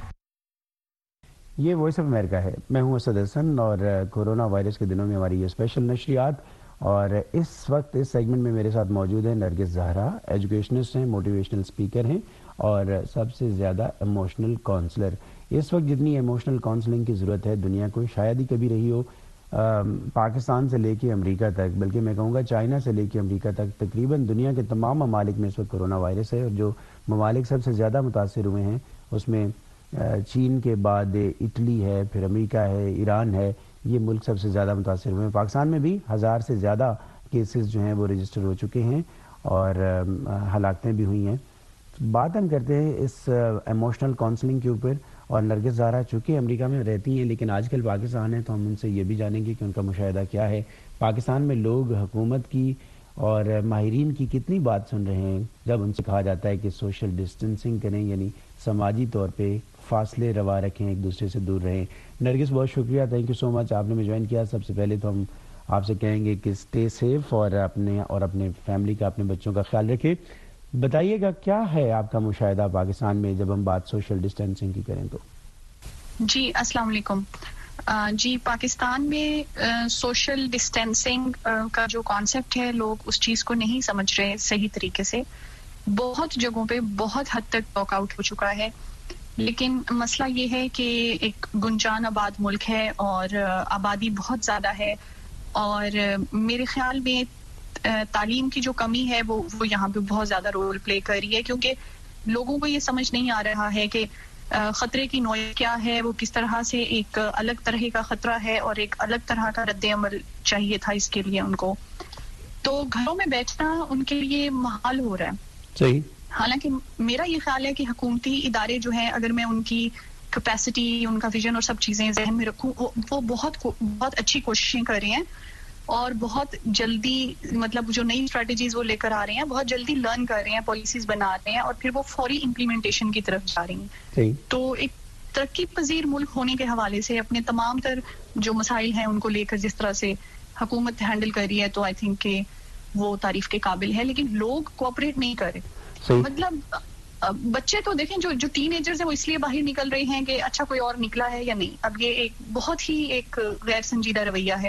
[SPEAKER 2] یہ وائس آف امریکہ ہے, میں ہوں اسد حسن, اور کورونا وائرس کے دنوں میں ہماری یہ اسپیشل نشریات, اور اس وقت اس سیگمنٹ میں میرے ساتھ موجود ہیں نرگس زہرا, ایجوکیشنسٹ ہیں, موٹیویشنل اسپیکر ہیں, اور سب سے زیادہ ایموشنل کونسلر. اس وقت جتنی ایموشنل کونسلنگ کی ضرورت ہے دنیا کو شاید ہی کبھی رہی ہو, پاکستان سے لے کے امریکہ تک, بلکہ میں کہوں گا چائنا سے لے کے امریکہ تک, تقریباً دنیا کے تمام ممالک میں اس وقت کرونا وائرس ہے. اور جو ممالک سب سے زیادہ متاثر ہوئے ہیں اس میں چین کے بعد اٹلی ہے, پھر امریکہ ہے, ایران ہے, یہ ملک سب سے زیادہ متاثر ہوئے ہیں. پاکستان میں بھی ہزار سے زیادہ کیسز جو ہیں وہ رجسٹر ہو چکے ہیں اور ہلاکتیں بھی ہوئی ہیں. بات ہم کرتے ہیں اس ایموشنل کونسلنگ کے اوپر, اور نرگس زہرا چونکہ امریکہ میں رہتی ہیں لیکن آج کل پاکستان ہے تو ہم ان سے یہ بھی جانیں گے کہ ان کا مشاہدہ کیا ہے. پاکستان میں لوگ حکومت کی اور ماہرین کی کتنی بات سن رہے ہیں جب ان سے کہا جاتا ہے کہ سوشل ڈسٹینسنگ کریں، یعنی سماجی طور پہ فاصلے روا رکھیں، ایک دوسرے سے دور رہیں. نرگس بہت شکریہ، تھینک یو سو مچ، آپ نے مجھے جوائن کیا. سب سے پہلے تو ہم آپ سے کہیں گے کہ اسٹے سیف اور اپنے اور اپنے فیملی کا، اپنے بچوں کا خیال رکھیں. بتائیے گا کیا ہے آپ کا مشاہدہ پاکستان میں جب ہم بات سوشل ڈسٹینسنگ کی کریں تو؟
[SPEAKER 8] جی السلام علیکم. جی پاکستان میں سوشل ڈسٹینسنگ کا جو کانسیپٹ ہے لوگ اس چیز کو نہیں سمجھ رہے صحیح طریقے سے. بہت جگہوں پہ بہت حد تک واک آؤٹ ہو چکا ہے، لیکن مسئلہ یہ ہے کہ ایک گنجان آباد ملک ہے اور آبادی بہت زیادہ ہے، اور میرے خیال میں تعلیم کی جو کمی ہے وہ وہ یہاں پہ بہت زیادہ رول پلے کر رہی ہے، کیونکہ لوگوں کو یہ سمجھ نہیں آ رہا ہے کہ خطرے کی نوعیت کیا ہے، وہ کس طرح سے ایک الگ طرح کا خطرہ ہے اور ایک الگ طرح کا رد عمل چاہیے تھا اس کے لیے ان کو. تو گھروں میں بیٹھنا ان کے لیے محال ہو رہا ہے.
[SPEAKER 2] صحیح.
[SPEAKER 8] حالانکہ میرا یہ خیال ہے کہ حکومتی ادارے جو ہیں، اگر میں ان کی کیپیسٹی، ان کا ویژن اور سب چیزیں ذہن میں رکھوں، وہ بہت بہت اچھی کوششیں کر رہی ہیں اور بہت جلدی مطلب جو نئی اسٹریٹجیز وہ لے کر آ رہے ہیں بہت جلدی لرن کر رہے ہیں، پالیسیز بنا رہے ہیں اور پھر وہ فوری امپلیمنٹیشن کی طرف جا رہی ہیں. تو ایک ترقی پذیر ملک ہونے کے حوالے سے اپنے تمام تر جو مسائل ہیں ان کو لے کر جس طرح سے حکومت ہینڈل کر رہی ہے تو آئی تھنک کہ وہ تعریف کے قابل ہے، لیکن لوگ کوآپریٹ نہیں کر رہے. مطلب بچے تو دیکھیں جو جو ٹین ایجرز ہیں وہ اس لیے باہر نکل رہے ہیں کہ اچھا کوئی اور نکلا ہے یا نہیں. اب یہ ایک بہت ہی ایک غیر سنجیدہ رویہ ہے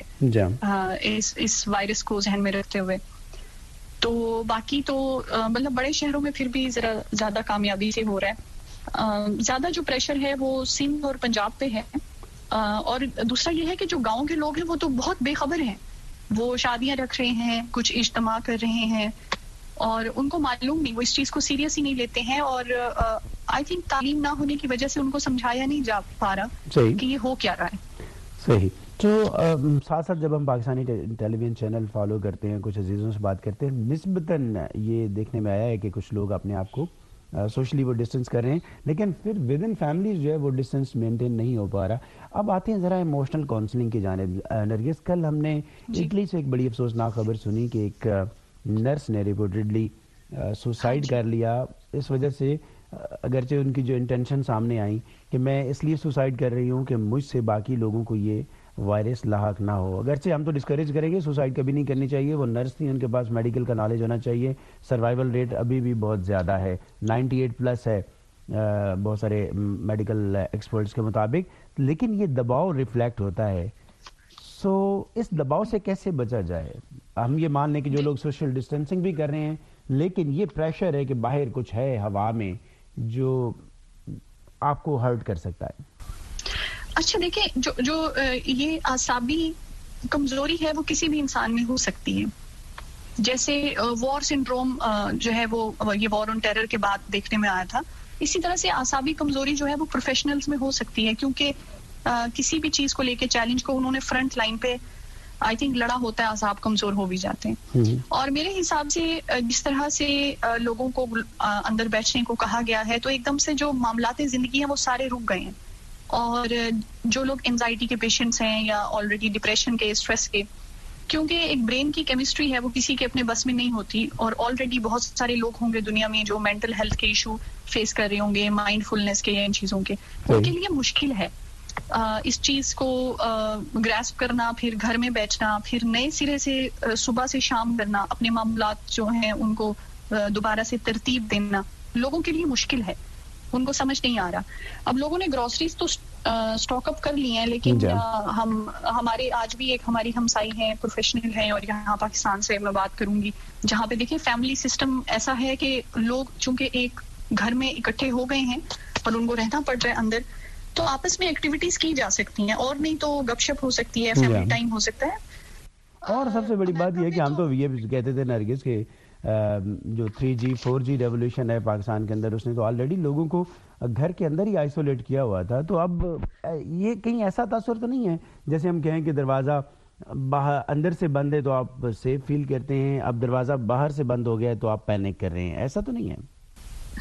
[SPEAKER 8] اس اس وائرس کو ذہن میں رکھتے ہوئے. تو باقی تو مطلب بڑے شہروں میں پھر بھی ذرا زیادہ کامیابی سے ہو رہا ہے. زیادہ جو پریشر ہے وہ سندھ اور پنجاب پہ ہے. اور دوسرا یہ ہے کہ جو گاؤں کے لوگ ہیں وہ تو بہت بے خبر ہیں، وہ شادیاں رکھ رہے ہیں، کچھ اجتماع کر رہے ہیں اور ان کو معلوم نہیں، وہ اس چیز کو سیریس ہی نہیں لیتے ہیں. اور آئی تھنک تعلیم نہ ہونے کی وجہ سے ان کو سمجھایا نہیں جا پا رہا کہ یہ ہو کیا رہا ہے.
[SPEAKER 2] صحیح. تو ساتھ ساتھ جب ہم Pakistani television channel follow کرتے ہیں، کچھ عزیزوں سے بات کرتے ہیں، نسبتاً یہ دیکھنے میں آیا ہے کہ کچھ لوگ اپنے آپ کو سوشلی وہ ڈسٹینس کر رہے ہیں، لیکن پھر ود ان فیملیز جو ہے وہ ڈسٹینس مینٹین نہیں ہو پا رہا. اب آتے ہیں ذرا ایموشنل کاؤنسلنگ کی جانب. نرگس، کل ہم نے اٹلی سے ایک بڑی افسوسناک خبر سنی کہ ایک نرس نے رپورٹڈلی سوسائڈ کر لیا. اس وجہ سے اگرچہ ان کی جو انٹینشن سامنے آئی کہ میں اس لیے سوسائڈ کر رہی ہوں کہ مجھ سے باقی لوگوں کو یہ وائرس لاحق نہ ہو. اگرچہ ہم تو ڈسکریج کریں گے، سوسائڈ کبھی نہیں کرنی چاہیے. وہ نرس تھی، ان کے پاس میڈیکل کا نالج ہونا چاہیے. سروائیول ریٹ ابھی بھی بہت زیادہ ہے، نائنٹی ایٹ پلس ہے بہت سارے میڈیکل ایکسپرٹس کے مطابق. لیکن یہ دباؤ ریفلیکٹ ہوتا ہے. سو اس دباؤ سے کیسے بچا جائے؟ ہم یہ مان لیں کہ جو لوگ سوشل ڈسٹینسنگ بھی کر رہے ہیں، لیکن یہ پریشر ہے کہ باہر کچھ ہے ہوا میں جو آپ کو ہرٹ کر سکتا ہے.
[SPEAKER 8] اچھا دیکھیں، جو جو یہ اعصابی کمزوری ہے وہ کسی بھی انسان میں ہو سکتی ہے. جیسے وار سنڈروم جو ہے وہ یہ وار آن ٹیرر کے بعد دیکھنے میں آیا تھا، اسی طرح سے اعصابی کمزوری جو ہے وہ پروفیشنلز میں ہو سکتی ہے، کیونکہ کسی بھی چیز کو لے کے چیلنج کو انہوں نے فرنٹ لائن پہ آئی تھنک لڑا ہوتا ہے، اعصاب کمزور ہو بھی جاتے ہیں. اور میرے حساب سے جس طرح سے لوگوں کو اندر بیٹھنے کو کہا گیا ہے تو ایک دم سے جو معاملات زندگی ہیں وہ سارے رک گئے ہیں. اور جو لوگ انزائٹی کے پیشنٹس ہیں یا آلریڈی ڈپریشن کے، اسٹریس کے، کیونکہ ایک برین کی کیمسٹری ہے وہ کسی کے اپنے بس میں نہیں ہوتی، اور آلریڈی بہت سارے لوگ ہوں گے دنیا میں جو مینٹل ہیلتھ کے ایشو فیس کر رہے ہوں گے، مائنڈ فلنس کے یا ان چیزوں کے، ان کے لیے مشکل ہے اس چیز کو گراسپ کرنا، پھر گھر میں بیٹھنا، پھر نئے سرے سے صبح سے شام کرنا، اپنے معاملات جو ہیں ان کو دوبارہ سے ترتیب دینا لوگوں کے لیے مشکل ہے، ان کو سمجھ نہیں آ رہا. اب لوگوں نے گروسریز تو اسٹاک اپ کر لی ہیں، لیکن ہم ہمارے آج بھی ایک ہماری ہمسائی ہیں، پروفیشنل ہیں، اور یہاں پاکستان سے میں بات کروں گی جہاں پہ دیکھیں فیملی سسٹم ایسا ہے کہ لوگ چونکہ ایک گھر میں اکٹھے ہو گئے ہیں اور ان کو رہنا پڑ رہا ہے اندر، تو آپس میں ایکٹیویٹیز کی جا سکتی ہیں، اور نہیں تو گپ شپ ہو سکتی ہے، فیملی ٹائم ہو سکتا ہے.
[SPEAKER 2] اور سب سے بڑی بات یہ ہے کہ ہم تو یہ کہتے تھے نرگس کہ جو three G four G revolution ہے پاکستان کے اندر، اس نے تو آلریڈی لوگوں کو گھر کے اندر ہی آئسولیٹ کیا ہوا تھا. تو اب یہ کہیں ایسا تاثر تو نہیں ہے جیسے ہم کہیں کہ دروازہ باہر اندر سے بند ہے تو آپ سیف فیل کرتے ہیں، اب دروازہ باہر سے بند ہو گیا ہے تو آپ پینک کر رہے ہیں، ایسا تو نہیں ہے؟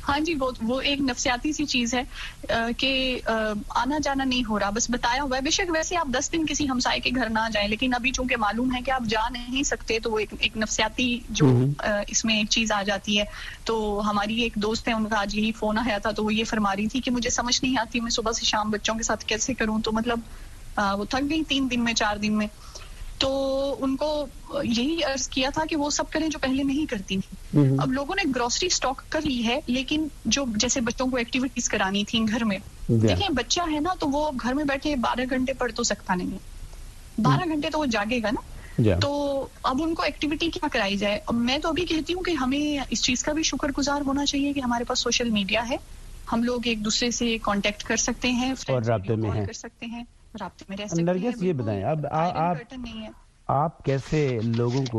[SPEAKER 8] ہاں جی وہ وہ ایک نفسیاتی سی چیز ہے کہ آنا جانا نہیں ہو رہا, بس بتایا ہوا ہے. بے شک ویسے آپ دس دن کسی ہمسائے کے گھر نہ جائیں, لیکن ابھی چونکہ معلوم ہے کہ آپ جا نہیں سکتے تو وہ ایک, ایک نفسیاتی جو اس میں ایک چیز آ جاتی ہے. تو ہماری ایک دوست ہے, ان کا آج یہی فون آیا تھا, تو وہ یہ فرما رہی تھی کہ مجھے سمجھ نہیں آتی میں صبح سے شام بچوں کے ساتھ کیسے کروں. تو مطلب وہ تھک گئی تین دن میں, چار دن میں. تو ان کو یہی عرض کیا تھا کہ وہ سب کریں جو پہلے نہیں کرتی تھی. اب لوگوں نے گروسری سٹاک کر لی ہے, لیکن جو جیسے بچوں کو ایکٹیویٹیز کرانی تھیں گھر میں, دیکھیں بچہ ہے نا تو وہ گھر میں بیٹھے بارہ گھنٹے پڑھ تو سکتا نہیں ہے, بارہ گھنٹے تو وہ جاگے گا نا. تو اب ان کو ایکٹیویٹی کیا کرائی جائے. میں تو ابھی کہتی ہوں کہ ہمیں اس چیز کا بھی شکر گزار ہونا چاہیے کہ ہمارے پاس سوشل میڈیا ہے, ہم لوگ ایک دوسرے سے کانٹیکٹ کر سکتے ہیں اور رابطے میں ہیں, کر سکتے ہیں, رابطے میں رہ سکتے ہیں.
[SPEAKER 2] نرگس یہ بتائیں اب آپ آپ کیسے لوگوں کو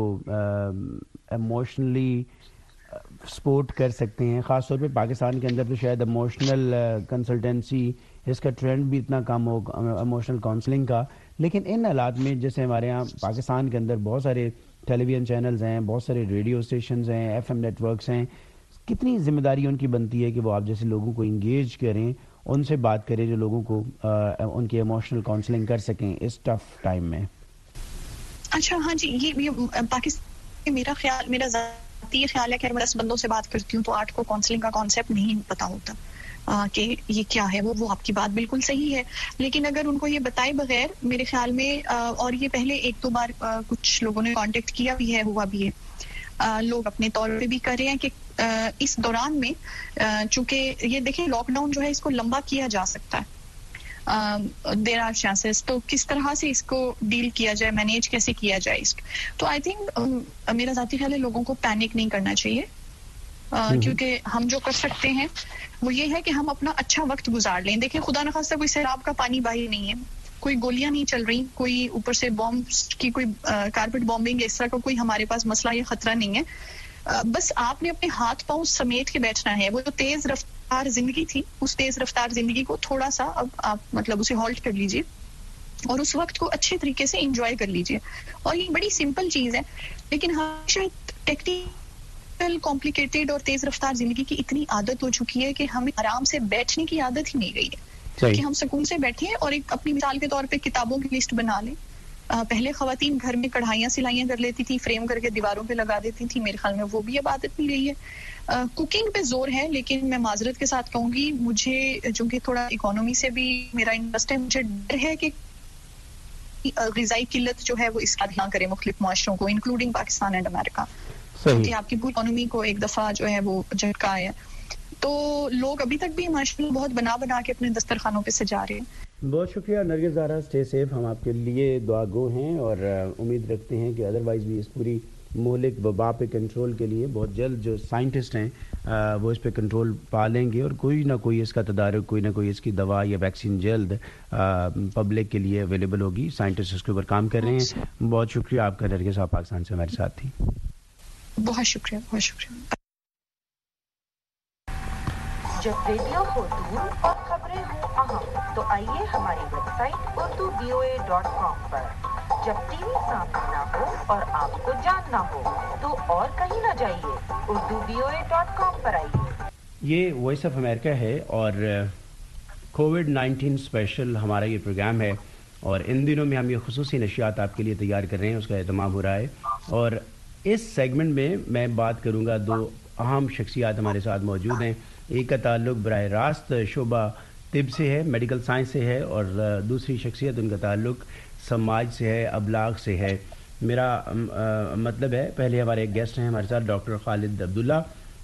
[SPEAKER 2] ایموشنلی سپورٹ کر سکتے ہیں, خاص طور پہ پاکستان کے اندر تو شاید ایموشنل کنسلٹنسی اس کا ٹرینڈ بھی اتنا کم ہو, ایموشنل کاؤنسلنگ کا. لیکن ان حالات میں جیسے ہمارے یہاں پاکستان کے اندر بہت سارے ٹیلی ویژن چینلز ہیں, بہت سارے ریڈیو اسٹیشنز ہیں, ایف ایم نیٹ ورکس ہیں, کتنی ذمہ داری ان کی بنتی ہے کہ وہ آپ جیسے لوگوں کو انگیج کریں, ان سے بات کریں جو لوگوں کو ان کی ایموشنل کاؤنسلنگ کر سکیں اس ٹف ٹائم میں.
[SPEAKER 8] اچھا ہاں جی, یہ پاکستان میرا خیال میرا ذاتی خیال ہے کہ میں دس بندوں سے بات کرتی ہوں تو آٹھ کو کاؤنسلنگ کا کانسیپٹ نہیں پتا ہوتا کہ یہ کیا ہے. وہ وہ آپ کی بات بالکل صحیح ہے, لیکن اگر ان کو یہ بتائے بغیر میرے خیال میں, اور یہ پہلے ایک دو بار کچھ لوگوں نے کانٹیکٹ کیا بھی ہے, ہوا بھی ہے, لوگ اپنے طور پہ بھی کر رہے ہیں کہ اس دوران میں چونکہ یہ دیکھیں لاک ڈاؤن جو ہے اس کو لمبا کیا جا سکتا ہے, دیر آر چانسز, تو کس طرح سے اس کو ڈیل کیا جائے, مینیج کیسے کیا جائے اس کو. تو آئی تھنک میرا ذاتی خیال ہے لوگوں کو پینک نہیں کرنا چاہیے, کیونکہ ہم جو کر سکتے ہیں وہ یہ ہے کہ ہم اپنا اچھا وقت گزار لیں. دیکھیں خدا نخواستہ کوئی سیلاب کا پانی باہر نہیں ہے, کوئی گولیاں نہیں چل رہی, کوئی اوپر سے بومب کی کوئی کارپیٹ بومبنگ اس طرح کا کوئی ہمارے پاس مسئلہ یا خطرہ نہیں ہے. بس آپ نے اپنے ہاتھ پاؤں سمیٹ کے بیٹھنا ہے. وہ جو تیز رفتار زندگی تھی, اس تیز رفتار زندگی کو تھوڑا سا اب آپ مطلب اسے ہالٹ کر لیجیے اور اس وقت کو اچھے طریقے سے انجوائے کر لیجیے. اور یہ بڑی سمپل چیز ہے, لیکن ہمیشہ ٹیکنیکل کمپلیکیٹڈ اور تیز رفتار زندگی کی اتنی عادت ہو چکی ہے کہ ہمیں آرام سے بیٹھنے کی عادت ہی نہیں رہی ہے کہ ہم سکون سے بیٹھیں اور ایک اپنی مثال کے طور پہ کتابوں کی لسٹ بنا لیں. پہلے خواتین گھر میں کڑھائیاں سلائیاں کر لیتی تھی, فریم کر کے دیواروں پہ لگا دیتی تھی, میرے خیال میں وہ بھی اب عادت نہیں رہی ہے. کوکنگ پہ زور ہے, لیکن میں معذرت کے ساتھ کہوں گی مجھے چونکہ تھوڑا اکانومی سے بھی میرا انٹرسٹ ہے, مجھے ڈر ہے کہ غذائی قلت جو ہے وہ اس کا دھیان کرے مختلف معاشروں کو انکلوڈنگ پاکستان اینڈ امریکہ, کیونکہ آپ کی پوری اکانومی کو ایک دفعہ جو ہے وہ جھٹکا ہے. تو لوگ ابھی تک بھی ماشاءاللہ بہت بنا بنا کے اپنے دسترخوانوں پہ سجا رہے ہیں.
[SPEAKER 2] بہت شکریہ نرگس زہرا, اسٹے سیف, ہم آپ کے لیے دعا گو ہیں اور امید رکھتے ہیں کہ ادروائز بھی اس پوری مہلک وبا پہ کنٹرول کے لیے بہت جلد جو سائنٹسٹ ہیں وہ اس پہ کنٹرول پا لیں گے اور کوئی نہ کوئی اس کا تدارک, کوئی نہ کوئی اس کی دوا یا ویکسین جلد پبلک کے لیے اویلیبل ہوگی. سائنٹسٹ اس کے اوپر کام کر رہے ہیں. بہت شکریہ آپ کا نرگس, آپ پاکستان سے ہمارے ساتھ تھی.
[SPEAKER 8] بہت شکریہ, بہت شکریہ.
[SPEAKER 6] جب ریڈیو ہو دور اور خبریں ہوں اہم تو آئیے ہماری website Urdu V O A dot com پر. جب ٹی وی سامنے نہ ہو اور آپ کو جاننا ہو تو اور کہیں نہ جائیے, Urdu V O A dot com پر آئیے.
[SPEAKER 2] یہ وائس آف امریکہ ہے اور کووڈ نائنٹین اسپیشل ہمارا یہ پروگرام ہے, اور ان دنوں میں ہم یہ خصوصی نشریات آپ کے لیے تیار کر رہے ہیں, اس کا اہتمام ہو رہا ہے. اور اس سیگمنٹ میں میں بات کروں گا, دو اہم شخصیات ہمارے ساتھ موجود ہیں. ایک کا تعلق براہ راست شعبہ طب سے ہے, میڈیکل سائنس سے ہے, اور دوسری شخصیت ان کا تعلق سماج سے ہے, ابلاغ سے ہے. میرا مطلب ہے پہلے ہمارے ایک گیسٹ ہیں ہمارے ساتھ ڈاکٹر خالد عبداللہ,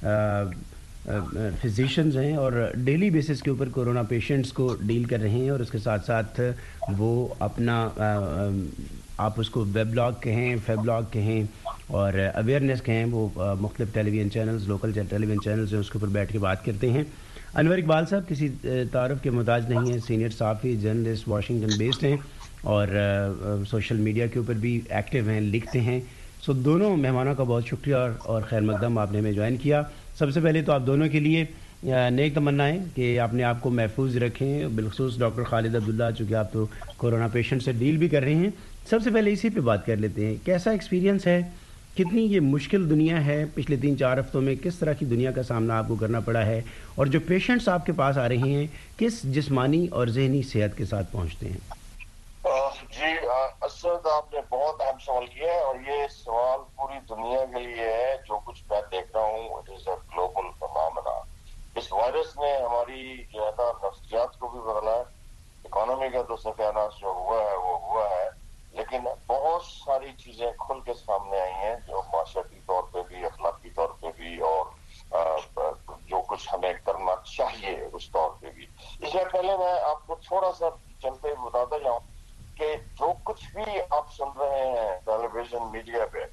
[SPEAKER 2] فزیشنز ہیں اور ڈیلی بیسس کے اوپر کورونا پیشنٹس کو ڈیل کر رہے ہیں, اور اس کے ساتھ ساتھ وہ اپنا آپ اس کو ویب بلاگ کہیں, فیب بلاگ کہیں اور اویئرنیس کہیں, وہ مختلف television channels, local television channels ہیں, اس کے اوپر بیٹھ کے بات کرتے ہیں. انور اقبال صاحب کسی تعارف کے محتاج نہیں ہیں, سینئر صحافی جرنلسٹ واشنگٹن بیسڈ ہیں اور سوشل میڈیا کے اوپر بھی ایکٹیو ہیں, لکھتے ہیں. سو دونوں مہمانوں کا بہت شکریہ اور خیر مقدم آپ نے ہمیں جوائن کیا. سب سے پہلے تو آپ دونوں کے لیے نیک تمنائیں کہ آپ نے آپ کو محفوظ رکھیں, بالخصوص ڈاکٹر خالد عبداللہ چونکہ آپ تو کورونا پیشنٹ سے ڈیل بھی کر رہے ہیں. سب سے پہلے اسی پہ بات کر لیتے ہیں, کیسا ایکسپیرینس ہے کتنی یہ مشکل دنیا ہے پچھلے تین چار ہفتوں میں، کس طرح کی دنیا کا سامنا آپ کو کرنا پڑا ہے، اور جو پیشنٹس آپ کے پاس آ رہے ہیں کس جسمانی اور ذہنی صحت کے ساتھ پہنچتے ہیں؟
[SPEAKER 9] جی اسد، آپ نے بہت اہم سوال کیا ہے، اور یہ سوال پوری دنیا کے لیے ہے. جو کچھ میں دیکھ رہا ہوں it is a global phenomenon. اس وائرس نے ہماری جو ہے نا نفسیات کو بھی بدلا ہے. اکانومی کا تو ستیاناش جو ہوا ہے وہ ہوا ہے، لیکن بہت ساری چیزیں کھل کے سامنے آئی ہیں جو معاشرتی طور پہ بھی، اخلاقی طور پہ بھی، اور جو کچھ ہمیں کرنا چاہیے اس طور پہ بھی. اس سے پہلے میں آپ کو تھوڑا سا چلتے بتاتا جاؤں کہ جو کچھ بھی آپ سن رہے ہیں ٹیلی ویژن میڈیا پہ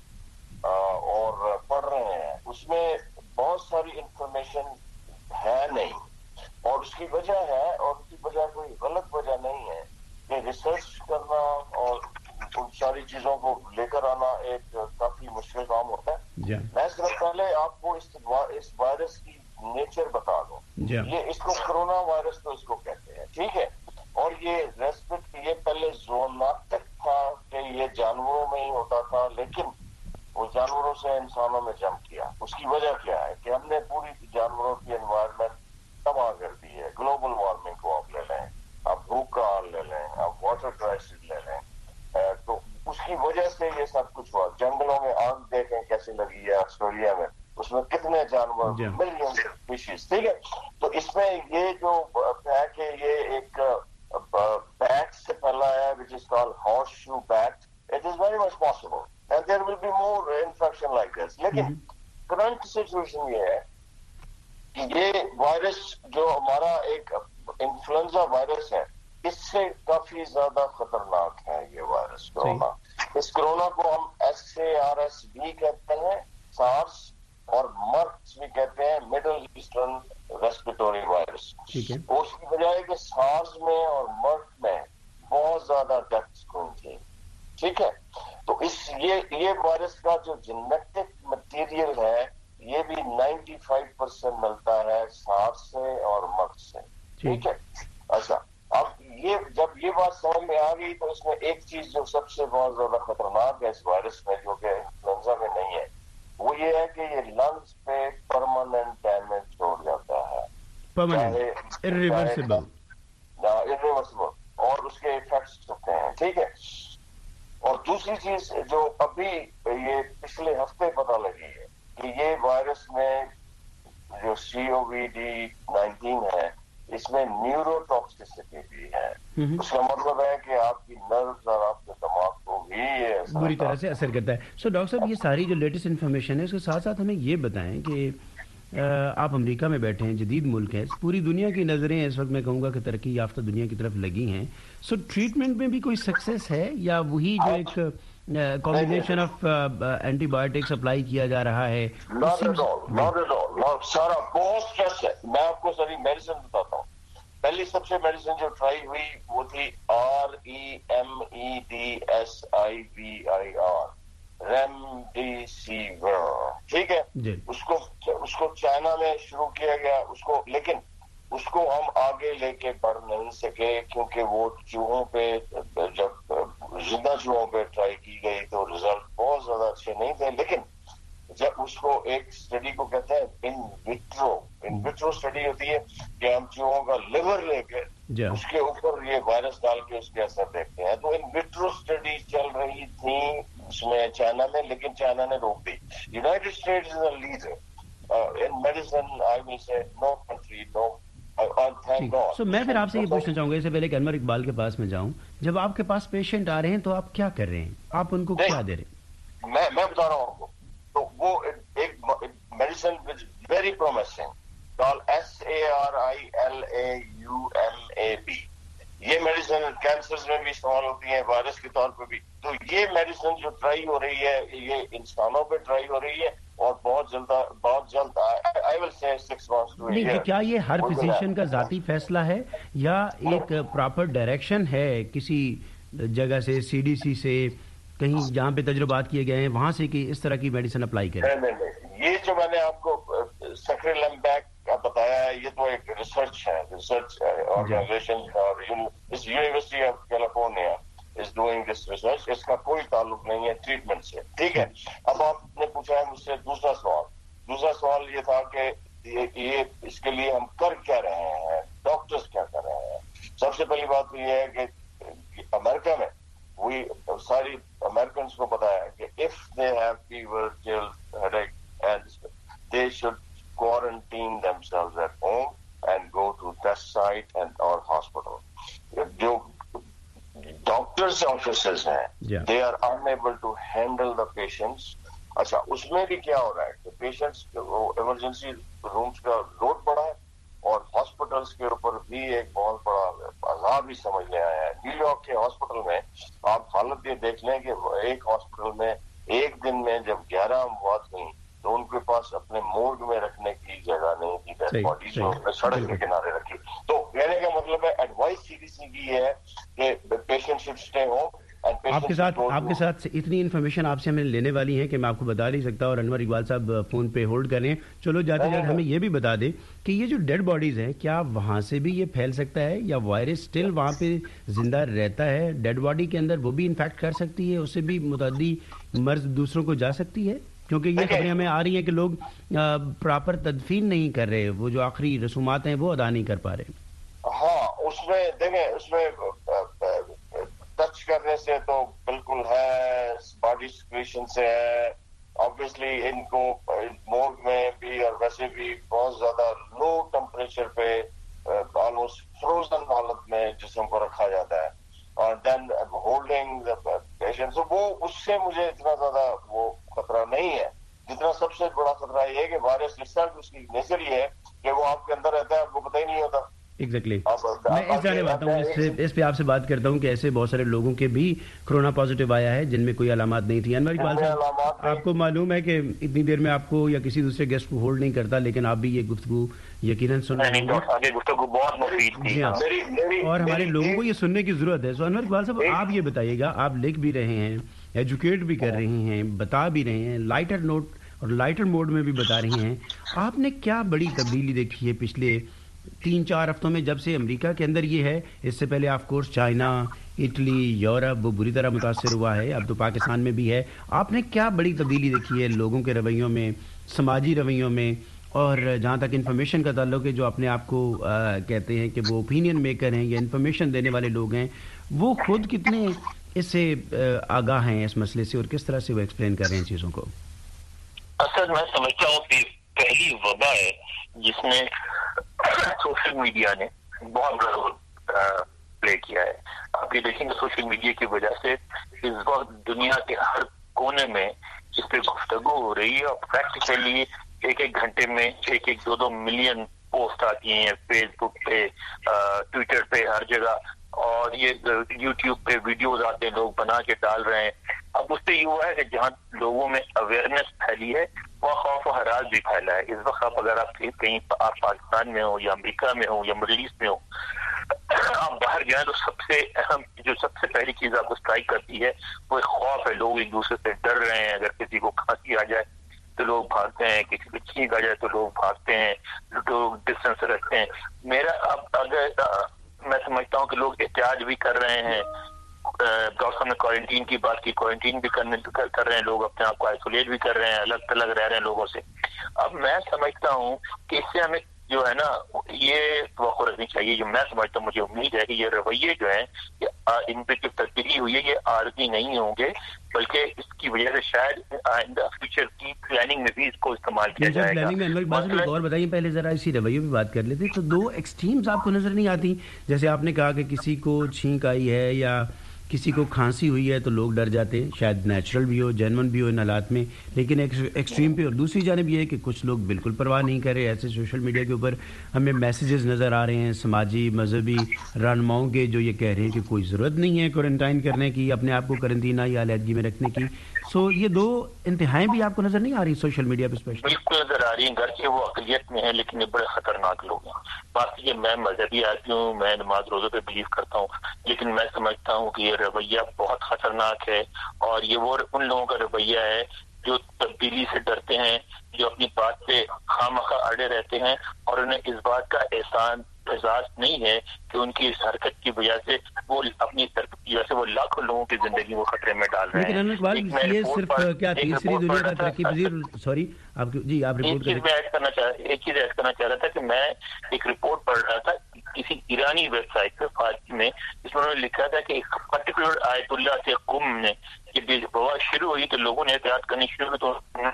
[SPEAKER 9] اور پڑھ رہے ہیں، اس میں بہت ساری انفارمیشن ہے نہیں، اور اس کی وجہ ہے، اور اس کی وجہ کوئی غلط وجہ نہیں ہے کہ ریسرچ کرنا اور ان ساری چیزوں کو لے کر آنا ایک کافی مشکل کام ہوتا ہے. میں صرف پہلے آپ کو اس وائرس کی نیچر بتا دوں. یہ اس کو کرونا وائرس تو اس کو کہتے ہیں، ٹھیک ہے. اور یہ ریسپٹ یہ پہلے زوناٹک تھا کہ یہ جانوروں میں ہی ہوتا تھا، لیکن وہ جانوروں سے انسانوں میں جم کیا. اس کی وجہ کیا ہے کہ ہم نے پوری جانوروں کی انوائرمنٹ تباہ کر دی ہے. گلوبل وارمنگ کو آپ لے لیں، آپ بھوک کا حال لے لیں، آپ واٹر کرائسس لے لیں، تو اس کی وجہ سے یہ سب کچھ ہوا. جنگلوں میں آگ دیکھیں کیسی لگی ہے آسٹریلیا میں، اس میں کتنے جانور، ملین اسپیشیز، ٹھیک ہے. تو اس میں یہ جو ہے کہ یہ ایک بیٹ سے پھیلا ہے which is called horseshoe bat. It is very much possible and there will be more infection like this. لیکن کرنٹ سچویشن یہ ہے کہ یہ وائرس جو ہمارا ایک انفلوئنزا وائرس ہے، اس سے کافی زیادہ خطرناک ہے یہ وائرس کرونا. اس کرونا کو ہم S A R S B کہتے ہیں، سارس، اور مرکس بھی کہتے ہیں، مڈل ایسٹرن ریسپیٹوری وائرس. اس کی وجہ ہے کہ سارس میں اور مرک میں بہت زیادہ ڈیتھس ہوئی تھی، ٹھیک ہے. تو اس یہ یہ وائرس کا جو جینیٹک مٹیریل ہے یہ بھی نائنٹی فائیو پرسینٹ ملتا ہے سارس سے اور مرک سے، ٹھیک ہے. اچھا، اب یہ جب یہ بات سمجھ میں آ گئی تو اس میں ایک چیز جو سب سے بہت زیادہ خطرناک ہے اس وائرس میں، جو کہ انفلوئنزا میں نہیں ہے، وہ یہ ہے کہ یہ لنگس پہ پرماننٹ ڈیمیج چھوڑ جاتا ہے،
[SPEAKER 2] irreversible
[SPEAKER 9] irreversible اور اس کے ایفیکٹس ہوتے ہیں، ٹھیک ہے. اور دوسری چیز جو ابھی یہ پچھلے ہفتے پتہ لگی ہے کہ یہ وائرس میں جو سی او وی ڈی نائنٹین ہے، اس میں نیورو ٹاکسیسٹی بھی ہے. اس کا مطلب ہے کہ آپ کی نروز اور آپ کے دماغ کو بھی یہ
[SPEAKER 2] بری طرح سے اثر کرتا ہے. سو ڈاکٹر صاحب، یہ ساری جو لیٹسٹ انفارمیشن ہے اس کے ساتھ ساتھ ہمیں یہ بتائیں کہ آپ امریکہ میں بیٹھے ہیں، جدید ملک ہے، پوری دنیا کی نظریں اس وقت میں کہوں گا کہ ترقی یافتہ دنیا کی طرف لگی ہیں. سو ٹریٹمنٹ میں بھی کوئی سکسیس ہے یا وہی جو ایک combination of antibiotics apply کیا جا رہا ہے؟
[SPEAKER 9] سارا بہت اسٹریس ہے. میں آپ کو ساری میڈیسن بتاتا ہوں. پہلی سب سے میڈیسن جو ٹرائی ہوئی وہ تھی R E M D E S I V I R, remdesivir, ٹھیک ہے. اس کو اس کو چائنا میں شروع کیا گیا اس کو، لیکن اس کو ہم آگے لے کے بڑھ نہیں سکے کیونکہ وہ چوہوں پہ، جب زندہ چوہوں پہ ٹرائی کی گئی تو رزلٹ بہت زیادہ اچھے نہیں تھے. لیکن جب اس کو ایک اسٹڈی کو کہتے ہیں ان وٹرو ان وٹرو اسٹڈی ہوتی ہے کہ ہم چوہوں کا لیور لے کے اس کے اوپر یہ وائرس ڈال کے اس کے اثر دیکھتے ہیں. تو ان وٹرو اسٹڈی چل رہی تھی اس میں چائنا میں، لیکن چائنا نے روک دی. United States is a leader in medicine. I will say no country نو.
[SPEAKER 2] سو میں پھر آپ سے یہ پوچھنا چاہوں گا، اس سے پہلے کہ انور اقبال کے پاس میں جاؤں، جب آپ کے پاس پیشنٹ آ رہے ہیں تو آپ کیا کر رہے ہیں؟ آپ ان کو کیا دے رہے ہیں؟
[SPEAKER 9] میں میں بتا رہا ہوں آپ کو. تو وہ ایک medicine which very promising call S A R I L A U M A B. یہ میڈیسن کینسر میں بھی استعمال ہوتی ہے، وائرس کے طور پہ بھی. تو یہ میڈیسن جو ٹرائی ہو رہی ہے یہ انسانوں پہ ٹرائی ہو رہی ہے اور بہت جلد بہت جلد آئی ول سے سکس منتھس ٹو
[SPEAKER 2] نہیں. کیا یہ ہر فزیشین کا ذاتی فیصلہ ہے یا ایک پراپر ڈائریکشن ہے کسی جگہ سے، سی ڈی سی سے، کہیں جہاں پہ تجربات کیے گئے ہیں وہاں سے کہ اس طرح کی میڈیسن اپلائی کریں؟
[SPEAKER 9] نہیں نہیں، یہ جو میں نے آپ کو سیکرے لیمبیک کا بتایا ہے یہ تو ایک ریسرچ ہے، ریسرچ آرگنائزیشن اور university of California is doing this research. इसका कोई ताल्लुक नहीं है ट्रीटमेंट से, ठीक है. अब आपने पूछा है मुझसे दूसरा सवाल. दूसरा सवाल ये था कि ये, ये इसके लिए हम कर क्या रहे हैं, डॉक्टर्स क्या कर रहे हैं. सबसे पहली बात तो ये है कि अमेरिका में we सारी अमेरिकन्स को पता है कि if they have fever, chills, headache, and they should quarantine themselves at home and go to test site and or hospital. जो डॉक्टर्स ऑफिसर्स हैं,
[SPEAKER 2] yeah.
[SPEAKER 9] they are unable to handle the patients. अच्छा, उसमें भी क्या हो रहा है कि पेशेंट्स इमरजेंसी रूम्स का लोड बढ़ा है और हॉस्पिटल्स के ऊपर भी एक बहुत बड़ा अजाब ही समझ में आया है. न्यूयॉर्क के हॉस्पिटल में आप हालत ये देख लें कि एक हॉस्पिटल में एक दिन में जब ग्यारह अमवात हुई तो उनके पास अपने मोर्ग में रखने की जगह नहीं थी, डेड बॉडीज को सड़क के किनारे रखी. तो कहने का मतलब है एडवाइस सीडीसी की है कि पेशेंट शुड स्टे होम.
[SPEAKER 2] आपके साथ आपके साथ इतनी इन्फॉर्मेशन आपसे हमें लेने वाली है कि मैं आपको बता नहीं सकता, और अनवर इकबाल साहब फोन पे होल्ड कर रहे हैं. चलो जाते जाते हमें ये भी बता दें कि ये जो डेड बॉडीज हैं क्या वहाँ से भी ये फैल सकता है या वायरस स्टिल वहाँ पे जिंदा रहता है डेड बॉडी के अंदर, वो भी इन्फेक्ट कर सकती है, उससे भी मुतअद्दी मर्ज दूसरों को जा सकती है? क्योंकि ये खबरें हमें आ रही हैं कि लोग प्रॉपर तदफीन नहीं कर रहे, वो जो आखिरी रसूमात हैं वो अदा नहीं कर पा रहे.
[SPEAKER 9] हाँ, उसमें देखें, उसमें टच करने से तो बिल्कुल है, बॉडी सिक्रीशन से है. ऑब्वियसली इनको मोर्ग में भी और वैसे भी बहुत ज्यादा लो टेम्परेचर पे ऑलमोस्ट फ्रोजन हालत में जिस्म को रखा जाता है और देन होल्डिंग द पेशेंट. तो वो उससे मुझे इतना ज्यादा वो खतरा नहीं है जितना सबसे बड़ा खतरा ये है कि वायरस इटसेल्फ उसकी नेचर ये है कि वो आपके अंदर रहता है, आपको पता ही नहीं होता.
[SPEAKER 2] Exactly exactly. मैं इस जाने आता हूँ, इस, इस पे आपसे बात करता हूँ कि ऐसे बहुत सारे लोगों के भी कोरोना पॉजिटिव आया है जिनमें कोई अलामत नहीं थी. अनवर इकबाल साहब, आपको मालूम है कि इतनी देर में आपको या किसी दूसरे गेस्ट को होल्ड नहीं करता, लेकिन आप भी ये गुफ्तगू यकीनन सुन रहे हैं और हमारे लोगों को ये सुनने की जरूरत है. सो अनवर इकबाल साहब, आप ये बताइएगा, आप लिख भी रहे हैं, एजुकेट भी कर रही हैं, बता भी रहे हैं, लाइटर नोट और लाइटर मोड में भी बता रही हैं, आपने क्या बड़ी तब्दीली देखी है पिछले तीन चार हफ्तों में जब से अमेरिका के अंदर ये है? इससे पहले of course China, Italy, Europe वो बुरी तरह मुतासर हुआ है, अब तो पाकिस्तान में भी है. आपने क्या बड़ी तब्दीली देखी है लोगों के रवैयों में, समाजी रवैयों में, और जहाँ तक इन्फॉर्मेशन का ताल्लुक है, जो अपने आप को आ, कहते हैं कि वो ओपिनियन मेकर हैं या इन्फॉर्मेशन देने वाले लोग हैं, वो खुद कितने इससे आगाह हैं इस मसले से और किस तरह से वो एक्सप्लेन कर रहे हैं चीज़ों को?
[SPEAKER 10] असल मैं समझता हूँ कि पहली वबा है जिसने सोशल मीडिया ने बहुत बड़ा रोल प्ले किया है. आप ये देखेंगे सोशल मीडिया की वजह से इस वक्त दुनिया के हर कोने में इस पे गुफ्तगू हो रही है और प्रैक्टिकली एक एक घंटे में एक एक दो दो मिलियन पोस्ट आती हैं फेसबुक पे, ट्विटर पे, हर जगह, और ये यूट्यूब पे वीडियोस आते हैं, लोग बना के डाल रहे हैं. अब उससे ये हुआ है कि जहाँ लोगों में अवेयरनेस फैली है वहाँ खौफ और हरास भी फैला है. इस वक्त आप अगर आप कहीं आप पाकिस्तान में हो या अमेरिका में हो या मिडिल ईस्ट में हो, आप बाहर जाए तो सबसे अहम जो सबसे पहली चीज आपको स्ट्राइक करती है वो खौफ है. लोग एक दूसरे से डर रहे हैं. अगर किसी को खांसी आ जाए तो लोग भागते हैं, किसी को छींक आ जाए तो लोग भागते हैं, लोग डिस्टेंस रखते हैं. मेरा अब अगर आ, मैं समझता हूँ कि लोग एहतियात भी कर रहे हैं. डॉक्टर साहब ने क्वारंटीन की बात की, क्वारंटीन भी करने कर, कर रहे हैं लोग, अपने आप को आइसोलेट भी कर रहे हैं, अलग अलग रह रहे हैं लोगों से. अब मैं समझता हूँ कि इससे हमें जो है ना ये तवक्को रखनी चाहिए. जो मैं समझता हूँ, मुझे उम्मीद है कि ये रवैये जो है इन पे जो तब्दीली हुई है ये आरजी नहीं होंगे, बल्कि इसकी वजह से शायद फ्यूचर की प्लानिंग में भी इसको इस्तेमाल किया जाएगा.
[SPEAKER 2] प्लानिंग में अनवर इकबाल और बताइए, पहले जरा इसी रवैये पे बात कर लेते. तो दो एक्सट्रीम्स आपको नजर नहीं आती? जैसे आपने कहा कि किसी को छींक आई है या किसी को खांसी हुई है तो लोग डर जाते हैं, शायद नेचुरल भी हो, जेन्युइन भी हो इन हालात में, लेकिन एक एक्सट्रीम पे. और दूसरी जानब ये है कि कुछ लोग बिल्कुल परवाह नहीं कर रहे. ऐसे सोशल मीडिया के ऊपर हमें मैसेजेस नज़र आ रहे हैं समाजी मजहबी रहनुमाओं के, जो ये कह रहे हैं कि कोई ज़रूरत नहीं है क्वारंटाइन करने की, अपने आप को करंतना या अलहदगी में रखने की. सो ये दो इंतहाएं भी आपको नजर नहीं आ रही सोशल मीडिया पे? स्पेशली
[SPEAKER 10] बिल्कुल नजर आ रही हैं. घर के वो अकलियत में है लेकिन ये बड़े खतरनाक लोग हैं. बात ये, मैं मजहबी आदमी हूँ, मैं नमाज रोजे पे बिलीव करता हूँ, लेकिन मैं समझता हूँ कि ये रवैया बहुत खतरनाक है. और ये वो उन लोगों का रवैया है जो तब्दीली से डरते हैं, जो अपनी बात पे खामखा अड़े रहते हैं और उन्हें इस बात का एहसान احساس نہیں ہے کہ ان کی اس حرکت کی وجہ سے وہ اپنی حرکت کی وجہ سے وہ لاکھوں لوگوں کی زندگی کو خطرے میں ڈال رہے ہیں.
[SPEAKER 2] لیکن یہ صرف کیا تیسری دنیا کا ترقی پذیر سوری آپ جی آپ رپورٹ
[SPEAKER 10] ایک چیز میں ایڈ کرنا چاہ ایک چیز ایڈ کرنا چاہ رہا تھا کہ میں ایک رپورٹ پڑھ رہا تھا کسی ایرانی ویب سائٹ پہ فارسی میں، جس میں انہوں نے لکھا تھا کہ ایک پرٹیکولر آیت اللہ سے قم نے جب وبا شروع ہوئی تو لوگوں نے احتیاط کرنی شروع تو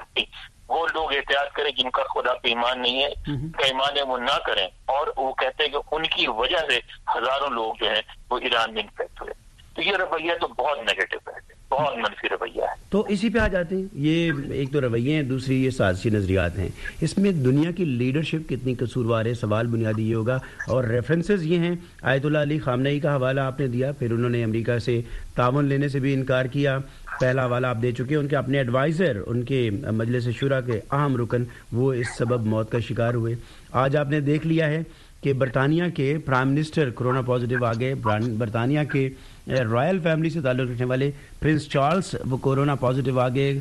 [SPEAKER 10] وہ لوگ احتیاط کریں جن کا خدا پہ ایمان نہیں ہے، جن کا ایمان ہے وہ نہ کریں، اور وہ کہتے ہیں کہ ان کی وجہ سے ہزاروں لوگ جو ہیں وہ ایران میں انفیکٹ ہوئے. تو یہ رویہ تو بہت نیگیٹو ہے، بہت منفی رویہ ہے.
[SPEAKER 2] تو اسی پہ آ جاتے ہیں. یہ ایک تو رویے ہیں، دوسری یہ سازشی نظریات ہیں. اس میں دنیا کی لیڈرشپ کتنی قصوروار ہے؟ سوال بنیادی یہ ہوگا. اور ریفرنسز یہ ہیں، آیت اللہ علی خامنئی کا حوالہ آپ نے دیا، پھر انہوں نے امریکہ سے تعاون لینے سے بھی انکار کیا. پہلا حوالہ آپ دے چکے. ان کے اپنے ایڈوائزر، ان کے مجلس شورا کے اہم رکن، وہ اس سبب موت کا شکار ہوئے. آج آپ نے دیکھ لیا ہے کہ برطانیہ کے پرائم منسٹر کرونا پازیٹیو آ گئے. برطانیہ کے رائل فیملی سے تعلق رکھنے والے پرنس چارلز وہ کورونا پازیٹیو آ گئے.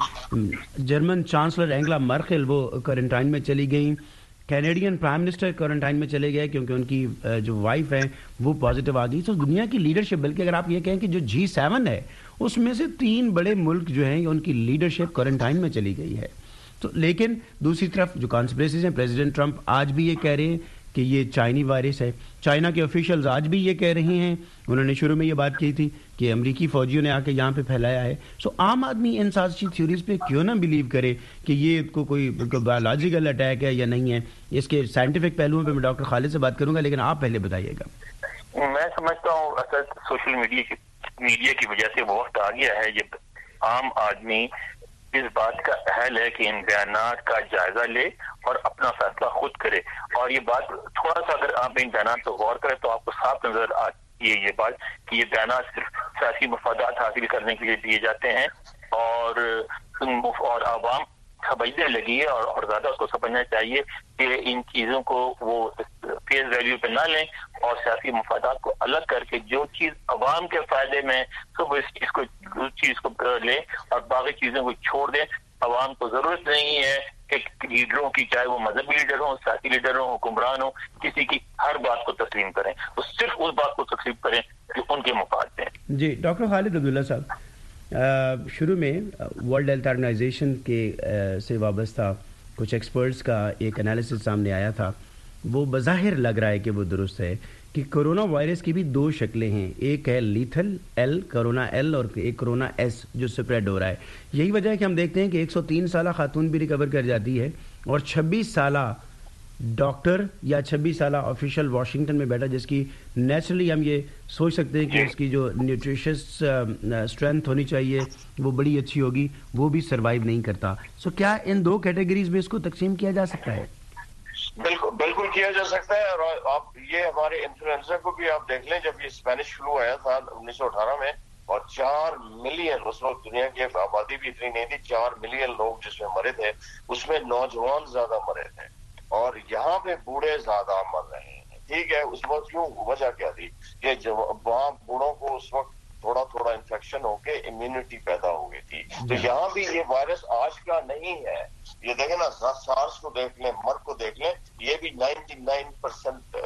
[SPEAKER 2] جرمن چانسلر اینگلا مرکل وہ کوارنٹائن میں چلی گئیں. کینیڈین پرائم منسٹر کوارنٹائن میں چلے گئے کیونکہ ان کی جو وائف ہے وہ پازیٹیو آ گئی. تو دنیا کی لیڈرشپ، بلکہ اگر آپ یہ کہیں کہ جو جی سیون ہے اس میں سے تین بڑے ملک جو ہیں ان کی لیڈرشپ کوارنٹائن میں چلی گئی ہے. تو لیکن دوسری طرف جو کانسپریسیز ہیں، پریزیڈنٹ ٹرمپ آج بھی یہ کہہ رہے ہیں کہ یہ چائنی وائرس ہے. چائنا کے آفیشلز آج بھی یہ کہہ رہے ہیں، انہوں نے شروع میں یہ بات کی تھی کہ امریکی فوجیوں نے آ کے یہاں پہ پھیلایا ہے. سو عام آدمی ان سازشی تھیوریز پہ کیوں نہ بلیو کرے کہ یہ کو کوئی بایولوجیکل اٹیک ہے یا نہیں ہے؟ اس کے سائنٹیفک پہلوؤں پہ میں ڈاکٹر خالد سے بات کروں گا، لیکن آپ پہلے بتائیے گا.
[SPEAKER 10] میں سمجھتا ہوں اصل سوشل میڈیا کی میڈیا کی وجہ سے وہ وقت آ گیا ہے جب عام آدمی اس بات کا اہل ہے کہ ان بیانات کا جائزہ لے اور اپنا فیصلہ خود کرے. اور یہ بات تھوڑا سا اگر آپ ان بیانات کو غور کریں تو آپ کو صاف نظر آتی ہے یہ بات کہ یہ بیانات صرف سیاسی مفادات حاصل کرنے کے لیے دیے جاتے ہیں، اور اور عوام سمجھنے لگی ہے، اور اور زیادہ اس کو سمجھنا چاہیے کہ ان چیزوں کو وہ فیس ویلیو پہ نہ لیں اور سیاسی مفادات کو الگ کر کے جو چیز عوام کے فائدے میں تو وہ اس چیز کو اس چیز کو لیں اور باقی چیزوں کو چھوڑ دیں. عوام کو ضرورت نہیں ہے کہ لیڈروں کی، چاہے وہ مذہبی لیڈر ہوں، سیاسی لیڈر ہوں، حکمران ہوں، کسی کی ہر بات کو تسلیم کریں. وہ صرف اس بات کو تسلیم کریں کہ ان کے مفاد ہیں.
[SPEAKER 2] جی ڈاکٹر خالد عبداللہ صاحب، شروع میں ورلڈ ہیلتھ آرگنائزیشن کے سے وابستہ کچھ ایکسپرٹس کا ایک انالیسس سامنے آیا تھا. وہ بظاہر لگ رہا ہے کہ وہ درست ہے کہ کرونا وائرس کی بھی دو شکلیں ہیں. ایک ہے لیتھل ایل، کرونا ایل، اور ایک کرونا ایس جو سپریڈ ہو رہا ہے. یہی وجہ ہے کہ ہم دیکھتے ہیں کہ ایک سو تین سالہ خاتون بھی ریکور کر جاتی ہے اور چھبیس سالہ ڈاکٹر یا چھبیس سالہ آفیشل واشنگٹن میں بیٹھا جس کی نیچرلی ہم یہ سوچ سکتے ہیں کہ اس کی جو نیوٹریشس اسٹرینتھ ہونی چاہیے وہ بڑی اچھی ہوگی، وہ بھی سروائیو نہیں کرتا. سو کیا ان دو کیٹیگریز میں اس کو تقسیم کیا جا سکتا ہے؟
[SPEAKER 9] بالکل بالکل کیا جا سکتا ہے. اور آپ یہ ہمارے انفلوئنزا کو بھی آپ دیکھ لیں، جب یہ اسپینش فلو آیا تھا انیس سو اٹھارہ میں اور چار ملین اس وقت دنیا کی آبادی بھی اتنی نہیں تھی، چار ملین لوگ جس میں مرے تھے اس میں نوجوان زیادہ مرے تھے اور یہاں پہ بوڑھے زیادہ مر رہے ہیں. ٹھیک ہے، اس وقت کیوں وجہ کیا تھی کہ جب وہاں بوڑھوں کو اس وقت تھوڑا تھوڑا انفیکشن ہو کے امیونٹی پیدا ہو گئی تھی. تو یہاں بھی یہ وائرس آج کا نہیں ہے. یہ دیکھیں نا، سارس کو دیکھ لیں، مرگ کو دیکھ لیں، یہ بھی ninety nine percent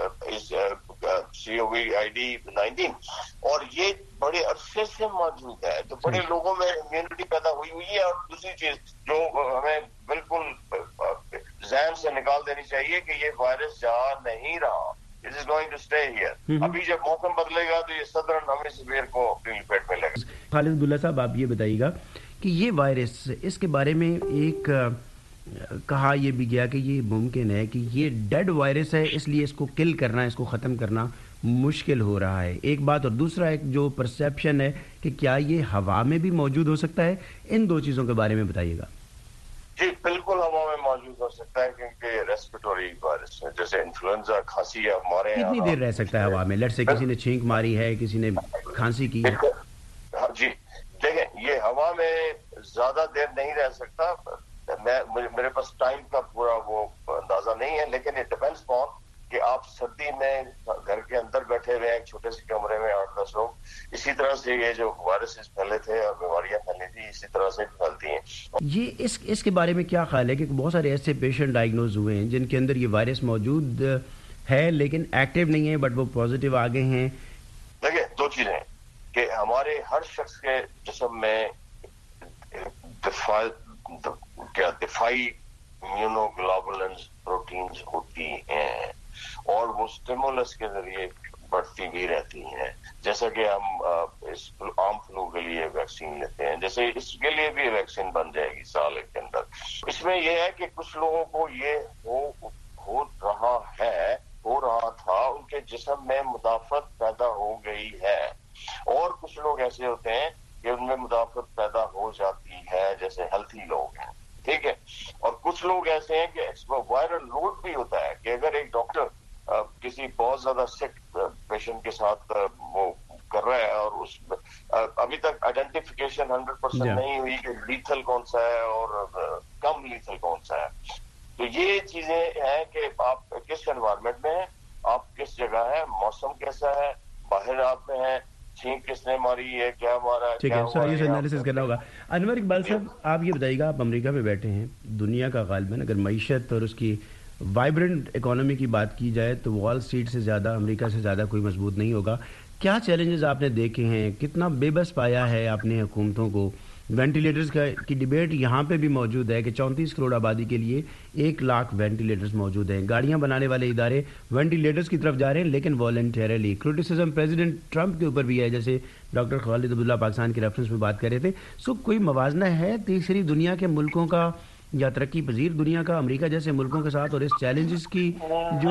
[SPEAKER 9] C O V I D nineteen, اور یہ بڑے عرصے سے موجود ہے. تو بڑے لوگوں میں امیونٹی پیدا ہوئی ہوئی ہے. اور دوسری چیز جو ہمیں بالکل ذہن سے نکال دینی چاہیے کہ یہ وائرس جا نہیں رہا. It is going to stay here. ابھی جب موسم بدلے گا تو یہ صدرن ہمیں سویر کو اپنی لپیٹ میں لے گا.
[SPEAKER 2] خالد عبداللہ صاحب، آپ یہ بتائیے گا کہ یہ وائرس، اس کے بارے میں ایک کہا یہ بھی گیا کہ یہ ممکن ہے کہ یہ ڈیڈ وائرس ہے، اس لیے اس کو کل کرنا، اس کو ختم کرنا مشکل ہو رہا ہے. ایک بات، اور دوسرا ایک جو پرسیپشن ہے کہ کیا یہ ہوا میں بھی موجود ہو سکتا ہے. ان دو چیزوں کے بارے میں بتائیے گا.
[SPEAKER 9] جی بالکل ہوا میں موجود ہو سکتا ہے کیونکہ ریسپیٹوری وائرس ہے، جیسے انفلوئنزا، کھانسی ہے ہمارے یہاں.
[SPEAKER 2] کتنی دیر رہ سکتا ہے ہوا میں؟ لیٹ سے کسی نے چھینک ماری ہے، کسی نے کھانسی کی ہے.
[SPEAKER 9] جی دیکھیں، یہ ہوا میں زیادہ دیر نہیں رہ سکتا. میں میرے پاس ٹائم کا پورا وہ اندازہ نہیں ہے، لیکن یہ ڈیپینڈس آن کہ آپ سردی میں گھر کے اندر بیٹھے ہوئے ہیں ایک چھوٹے سے کمرے میں آٹھ دس لوگ. اسی طرح سے یہ جو وائرسز پھیلے تھے اور بیماریاں پھیلی تھی اسی طرح سے پھیلتی ہیں.
[SPEAKER 2] یہ اس اس کے بارے میں کیا خیال ہے کہ بہت سارے ایسے پیشنٹ ڈائگنوز ہوئے ہیں جن کے اندر یہ وائرس موجود ہے لیکن ایکٹیو نہیں ہے, بٹ وہ پازیٹیو آگے ہیں.
[SPEAKER 9] دیکھیں دو چیزیں کہ ہمارے ہر شخص کے جسم میں دفاع کیا دفاعی immunoglobulins پروٹینز ہوتی ہیں اور وہ اسٹیمولس کے ذریعے بڑھتی بھی رہتی ہیں. جیسا کہ ہم اس عام فلو کے لیے ویکسین لیتے ہیں, جیسے اس کے لیے بھی ویکسین بن جائے گی سال کے اندر. اس میں یہ ہے کہ کچھ لوگوں کو یہ ہو ہو رہا ہے ہو رہا تھا ان کے جسم میں مدافعت پیدا ہو گئی ہے, اور کچھ لوگ ایسے ہوتے ہیں کہ ان میں مدافعت پیدا ہو جاتی ہے جیسے ہیلتھی لوگ ہیں, ٹھیک ہے. اور کچھ لوگ ایسے ہیں کہ اس میں وائرل لوڈ بھی ہوتا ہے کہ اگر ایک ڈاکٹر کسی بہت زیادہ سک پیشنٹ کے ساتھ وہ کر رہا ہے اور اس ابھی تک آئیڈینٹیفیکیشن ہنڈریڈ پرسینٹ نہیں ہوئی کہ لیتھل کون سا ہے اور کم لیتھل کون سا ہے, تو یہ چیزیں ہیں کہ آپ کس انوائرمنٹ میں ہیں, آپ کس جگہ ہیں, موسم کیسا ہے, باہر آپ میں ہیں, چھینک کس نے ماری ہے, کیا مارا ہے,
[SPEAKER 2] ٹھیک ہے. سو یہ انالیسس کرنا ہوگا. انور اقبال صاحب آپ یہ بتائیے گا, آپ امریکہ میں بیٹھے ہیں, دنیا کا غالباً اگر معیشت اور اس کی وائبرنٹ اکانومی کی بات کی جائے تو وال اسٹریٹ سے زیادہ امریکہ سے زیادہ کوئی مضبوط نہیں ہوگا. کیا چیلنجز آپ نے دیکھے ہیں, کتنا بے بس پایا ہے آپ نے حکومتوں کو؟ وینٹیلیٹرز کا کی ڈیبیٹ یہاں پہ بھی موجود ہے کہ چونتیس کروڑ آبادی کے لیے ایک لاکھ وینٹیلیٹرز موجود ہیں. گاڑیاں بنانے والے ادارے وینٹیلیٹرز کی طرف جا رہے ہیں لیکن والنٹیرلی. کرٹیسزم پریزیڈنٹ ٹرمپ کے اوپر بھی ہے, جیسے ڈاکٹر خالد عبداللہ پاکستان کے ریفرنس میں بات کر رہے تھے. سو کوئی موازنہ ہے تیسری دنیا کے ملکوں کا یا ترقی پذیر دنیا کا امریکہ جیسے ملکوں کے ساتھ اور اس چیلنجز کی جو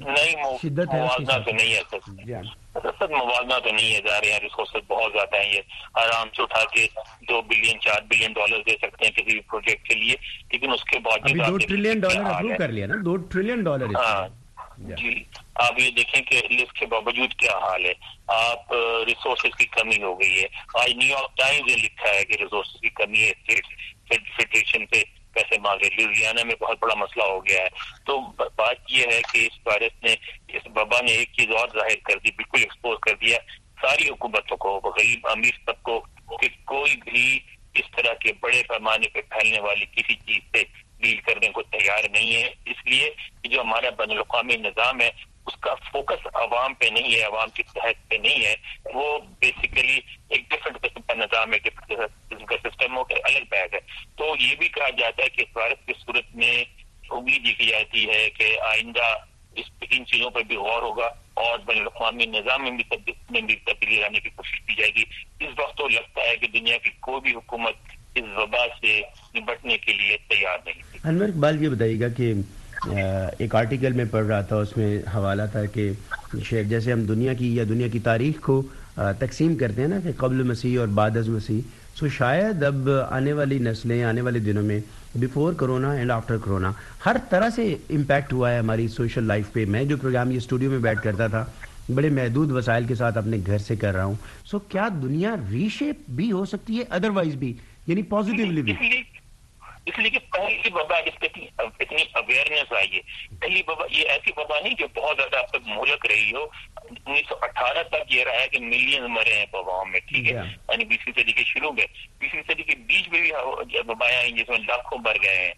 [SPEAKER 2] شدت ہے؟
[SPEAKER 10] موازنہ تو نہیں ہے سر, موازنہ تو نہیں ہے. جا رہے ہیں ریسورسز بہت زیادہ ہیں, یہ آرام سے اٹھا کے دو بلین چار بلین ڈالر دے سکتے ہیں کسی بھی پروجیکٹ کے لیے, لیکن اس کے بعد
[SPEAKER 2] ابھی دو ٹریلین ڈالر اپروو کر لیا نا, دو ٹریلین ڈالر.
[SPEAKER 10] ہاں جی, آپ یہ دیکھیں کہ اس کے باوجود کیا حال ہے. آپ ریسورسز کی کمی ہو گئی ہے. آج نیو یارک ٹائمز نے لکھا ہے کہ ریسورسز کی کمی ہے, اسٹیٹ فیڈریشن سے پیسے مانگے. لوزیانا میں بہت بڑا مسئلہ ہو گیا ہے. تو بات یہ ہے کہ اس وائرس نے, اس وبا نے ایک چیز اور ظاہر کر دی, بالکل ایکسپوز کر دیا ساری حکومتوں کو, غریب امیر سب کو, کہ کوئی بھی اس طرح کے بڑے پیمانے پہ پھیلنے والی کسی چیز سے ڈیل کرنے کو تیار نہیں ہے. اس لیے کہ جو ہمارا بین الاقوامی نظام ہے اس کا فوکس عوام پہ نہیں ہے, عوام کی صحت پہ نہیں ہے. وہ بیسیکلی ایک ڈفرنٹ قسم کا نظام ہے, ڈفرنٹ قسم کا سسٹم ہو کے الگ بیگ ہے. تو یہ بھی کہا جاتا ہے کہ اس وائرس کی صورت میں امید یہ کی جاتی ہے کہ آئندہ اس ان چیزوں پر بھی غور ہوگا اور بین الاقوامی نظام میں بھی میں بھی تبدیلی لانے کی کوشش کی جائے گی. اس وقت تو لگتا ہے کہ دنیا کی کوئی بھی حکومت اس وبا سے نپٹنے کے لیے تیار نہیں تھی.
[SPEAKER 2] انور اقبال یہ بتائیے گا کہ ایک آرٹیکل میں پڑھ رہا تھا, اس میں حوالہ تھا کہ جیسے ہم دنیا کی یا دنیا کی تاریخ کو تقسیم کرتے ہیں نا کہ قبل مسیح اور بعد از مسیح, سو شاید اب آنے والی نسلیں آنے والے دنوں میں before corona and after corona ہر طرح سے امپیکٹ ہوا ہے ہماری سوشل لائف پہ. میں جو پروگرام یہ اسٹوڈیو میں بیٹھ کرتا تھا بڑے محدود وسائل کے ساتھ اپنے گھر سے کر رہا ہوں. سو کیا دنیا ری شیپ بھی ہو سکتی ہے ادروائز بھی, یعنی پازیٹیولی بھی؟
[SPEAKER 10] اس لیے کہ پہلی وبا اس پہ اتنی اویئرنیس آئی ہے. پہلی وبا یہ ایسی وبا نہیں جو بہت زیادہ اب تک مہلک رہی ہو. انیس سو اٹھارہ تک یہ رہا ہے کہ ملین مرے ہیں وباؤں میں, ٹھیک ہے, یعنی بیسویں صدی کے شروع میں, بیسویں صدی کے بیچ میں بھی وبائیں آئیں جس میں لاکھوں مر گئے ہیں.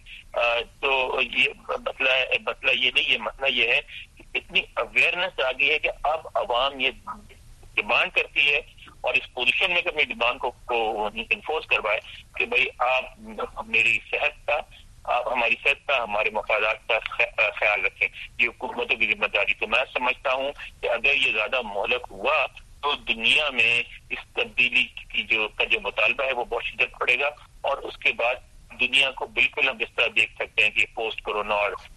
[SPEAKER 10] تو یہ مسئلہ مسئلہ یہ نہیں ہے, مسئلہ یہ ہے کہ اتنی اویئرنیس آ گئی ہے کہ اب عوام یہ ڈیمانڈ کرتی ہے اور اس پوزیشن میں کہ اپنی ڈیمانڈ کو انفورس کروائے کہ بھائی آپ میری صحت کا, آپ ہماری صحت کا, ہمارے مفادات کا خیال رکھیں. یہ حکومتوں کی ذمہ داری. تو میں سمجھتا ہوں کہ اگر یہ زیادہ مہلک ہوا تو دنیا میں اس تبدیلی کی جو کا جو مطالبہ ہے وہ بہت شدت پڑے گا, اور اس کے بعد دنیا کو بالکل ہم اس طرح دیکھ سکتے ہیں کہ پوسٹ کورونا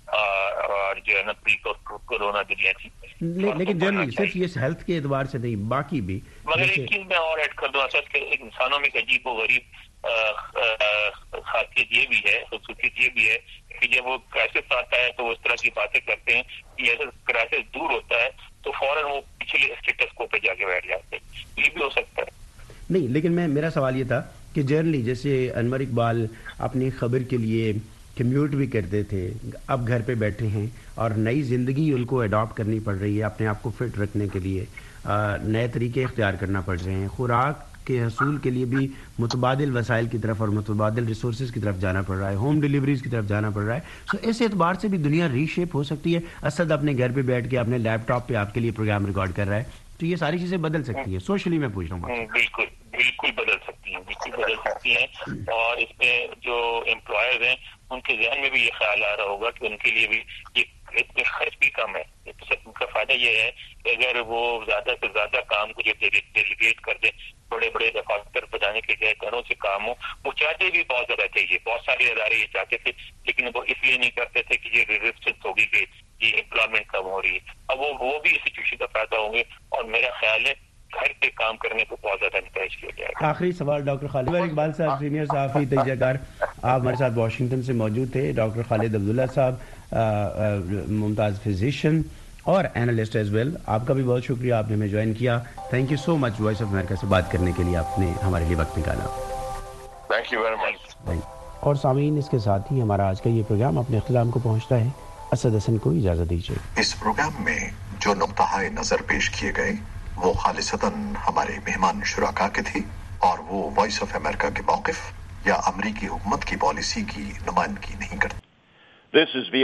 [SPEAKER 10] اور جو ہے نا پری کورونا دنیا تھی.
[SPEAKER 2] لیکن جنرلی صرف یہ ہیلتھ کے اعتبار سے نہیں, باقی بھی.
[SPEAKER 10] مگر ایک چیز میں اور ایڈ کر دوں اصل کہ ایک انسانوں میں ایک عجیب و غریب خاصیت یہ بھی ہے, خصوصیت یہ بھی ہے کہ جب وہ کرائسس آتا ہے تو وہ اس طرح کی باتیں کرتے ہیں کہ ایسا کرائسس دور ہوتا ہے تو فوراً وہ پچھلے اسٹیٹس کو پہ جا کے بیٹھ جاتے ہیں. یہ بھی ہو سکتا ہے.
[SPEAKER 2] نہیں, لیکن میں میرا سوال یہ تھا کہ جنرلی جیسے انور اقبال اپنی خبر کے لیے کمیوٹ بھی کرتے تھے, اب گھر پہ بیٹھے ہیں اور نئی زندگی ان کو اڈاپٹ کرنی پڑ رہی ہے, اپنے آپ کو فٹ رکھنے کے لیے نئے طریقے اختیار کرنا پڑ رہے ہیں, خوراک کے حصول کے لیے بھی متبادل وسائل کی طرف اور متبادل ریسورسز کی طرف جانا پڑ رہا ہے, ہوم ڈیلیوریز کی طرف جانا پڑ رہا ہے. سو اس اعتبار سے بھی دنیا ری شیپ ہو سکتی ہے. اسد اپنے گھر پہ بیٹھ کے اپنے لیپ ٹاپ پہ آپ کے لیے پروگرام ریکارڈ کر رہا ہے, تو یہ ساری چیزیں بدل سکتی ہیں. سوشلی میں پوچھ رہا ہوں.
[SPEAKER 10] بالکل بالکل بدل سکتی ہیں, بالکل بدل سکتی ہیں. اور اس میں جو امپلائرز ہیں ان کے ذہن میں بھی یہ خیال آ رہا ہوگا کہ ان کے لیے بھی یہ اتنے خرچ بھی کم ہے. ان کا فائدہ یہ ہے کہ اگر وہ زیادہ سے زیادہ کام کو جو ڈیلیگیٹ کر دیں, بڑے بڑے دفاتر بجانے کے جائے گھروں سے کام ہو. وہ چاہتے بھی بہت زیادہ تھے, یہ بہت سارے ادارے یہ چاہتے تھے, لیکن وہ اس لیے نہیں کرتے تھے کہ یہ ریزسٹنس ہوگی کہ یہ امپلائمنٹ کم ہو رہی ہے. اب وہ وہ بھی اس سچویشن کا فائدہ ہوں گے, اور میرا خیال ہے گھر پہ کام کرنے کو بہت زیادہ انکریج کیا جائے گا.
[SPEAKER 2] آخری سوال ڈاکٹر خالد اقبال صاحب, سینئر صحافی تجزیہ کار, آپ ہمارے ساتھ واشنگٹن سے موجود تھے. ڈاکٹر خالد عبداللہ صاحب, ممتاز فزیشین اور اینالسٹ ایز ویل, آپ کا بھی بہت شکریہ, آپ نے ہمیں جوائن کیا. Thank you so much voice of America سے بات کرنے کے لیے, آپ نے ہمارے لیے وقت نکالا.
[SPEAKER 9] Thank you very much.
[SPEAKER 2] اور سامعین, اس کے ساتھ ہی ہمارا آج کا یہ پروگرام اپنے اختتام کو پہنچتا ہے. اسد حسن کو اجازت دیجیے.
[SPEAKER 11] اس پروگرام میں جو نقطہ نظر پیش کیے گئے وہ خالصتاً ہمارے مہمان شرکا کے تھے, اور وہ وائس آف امریکہ کے موقف یا امریکی حکومت کی پالیسی کی نمائندگی نہیں کرتے.
[SPEAKER 1] This is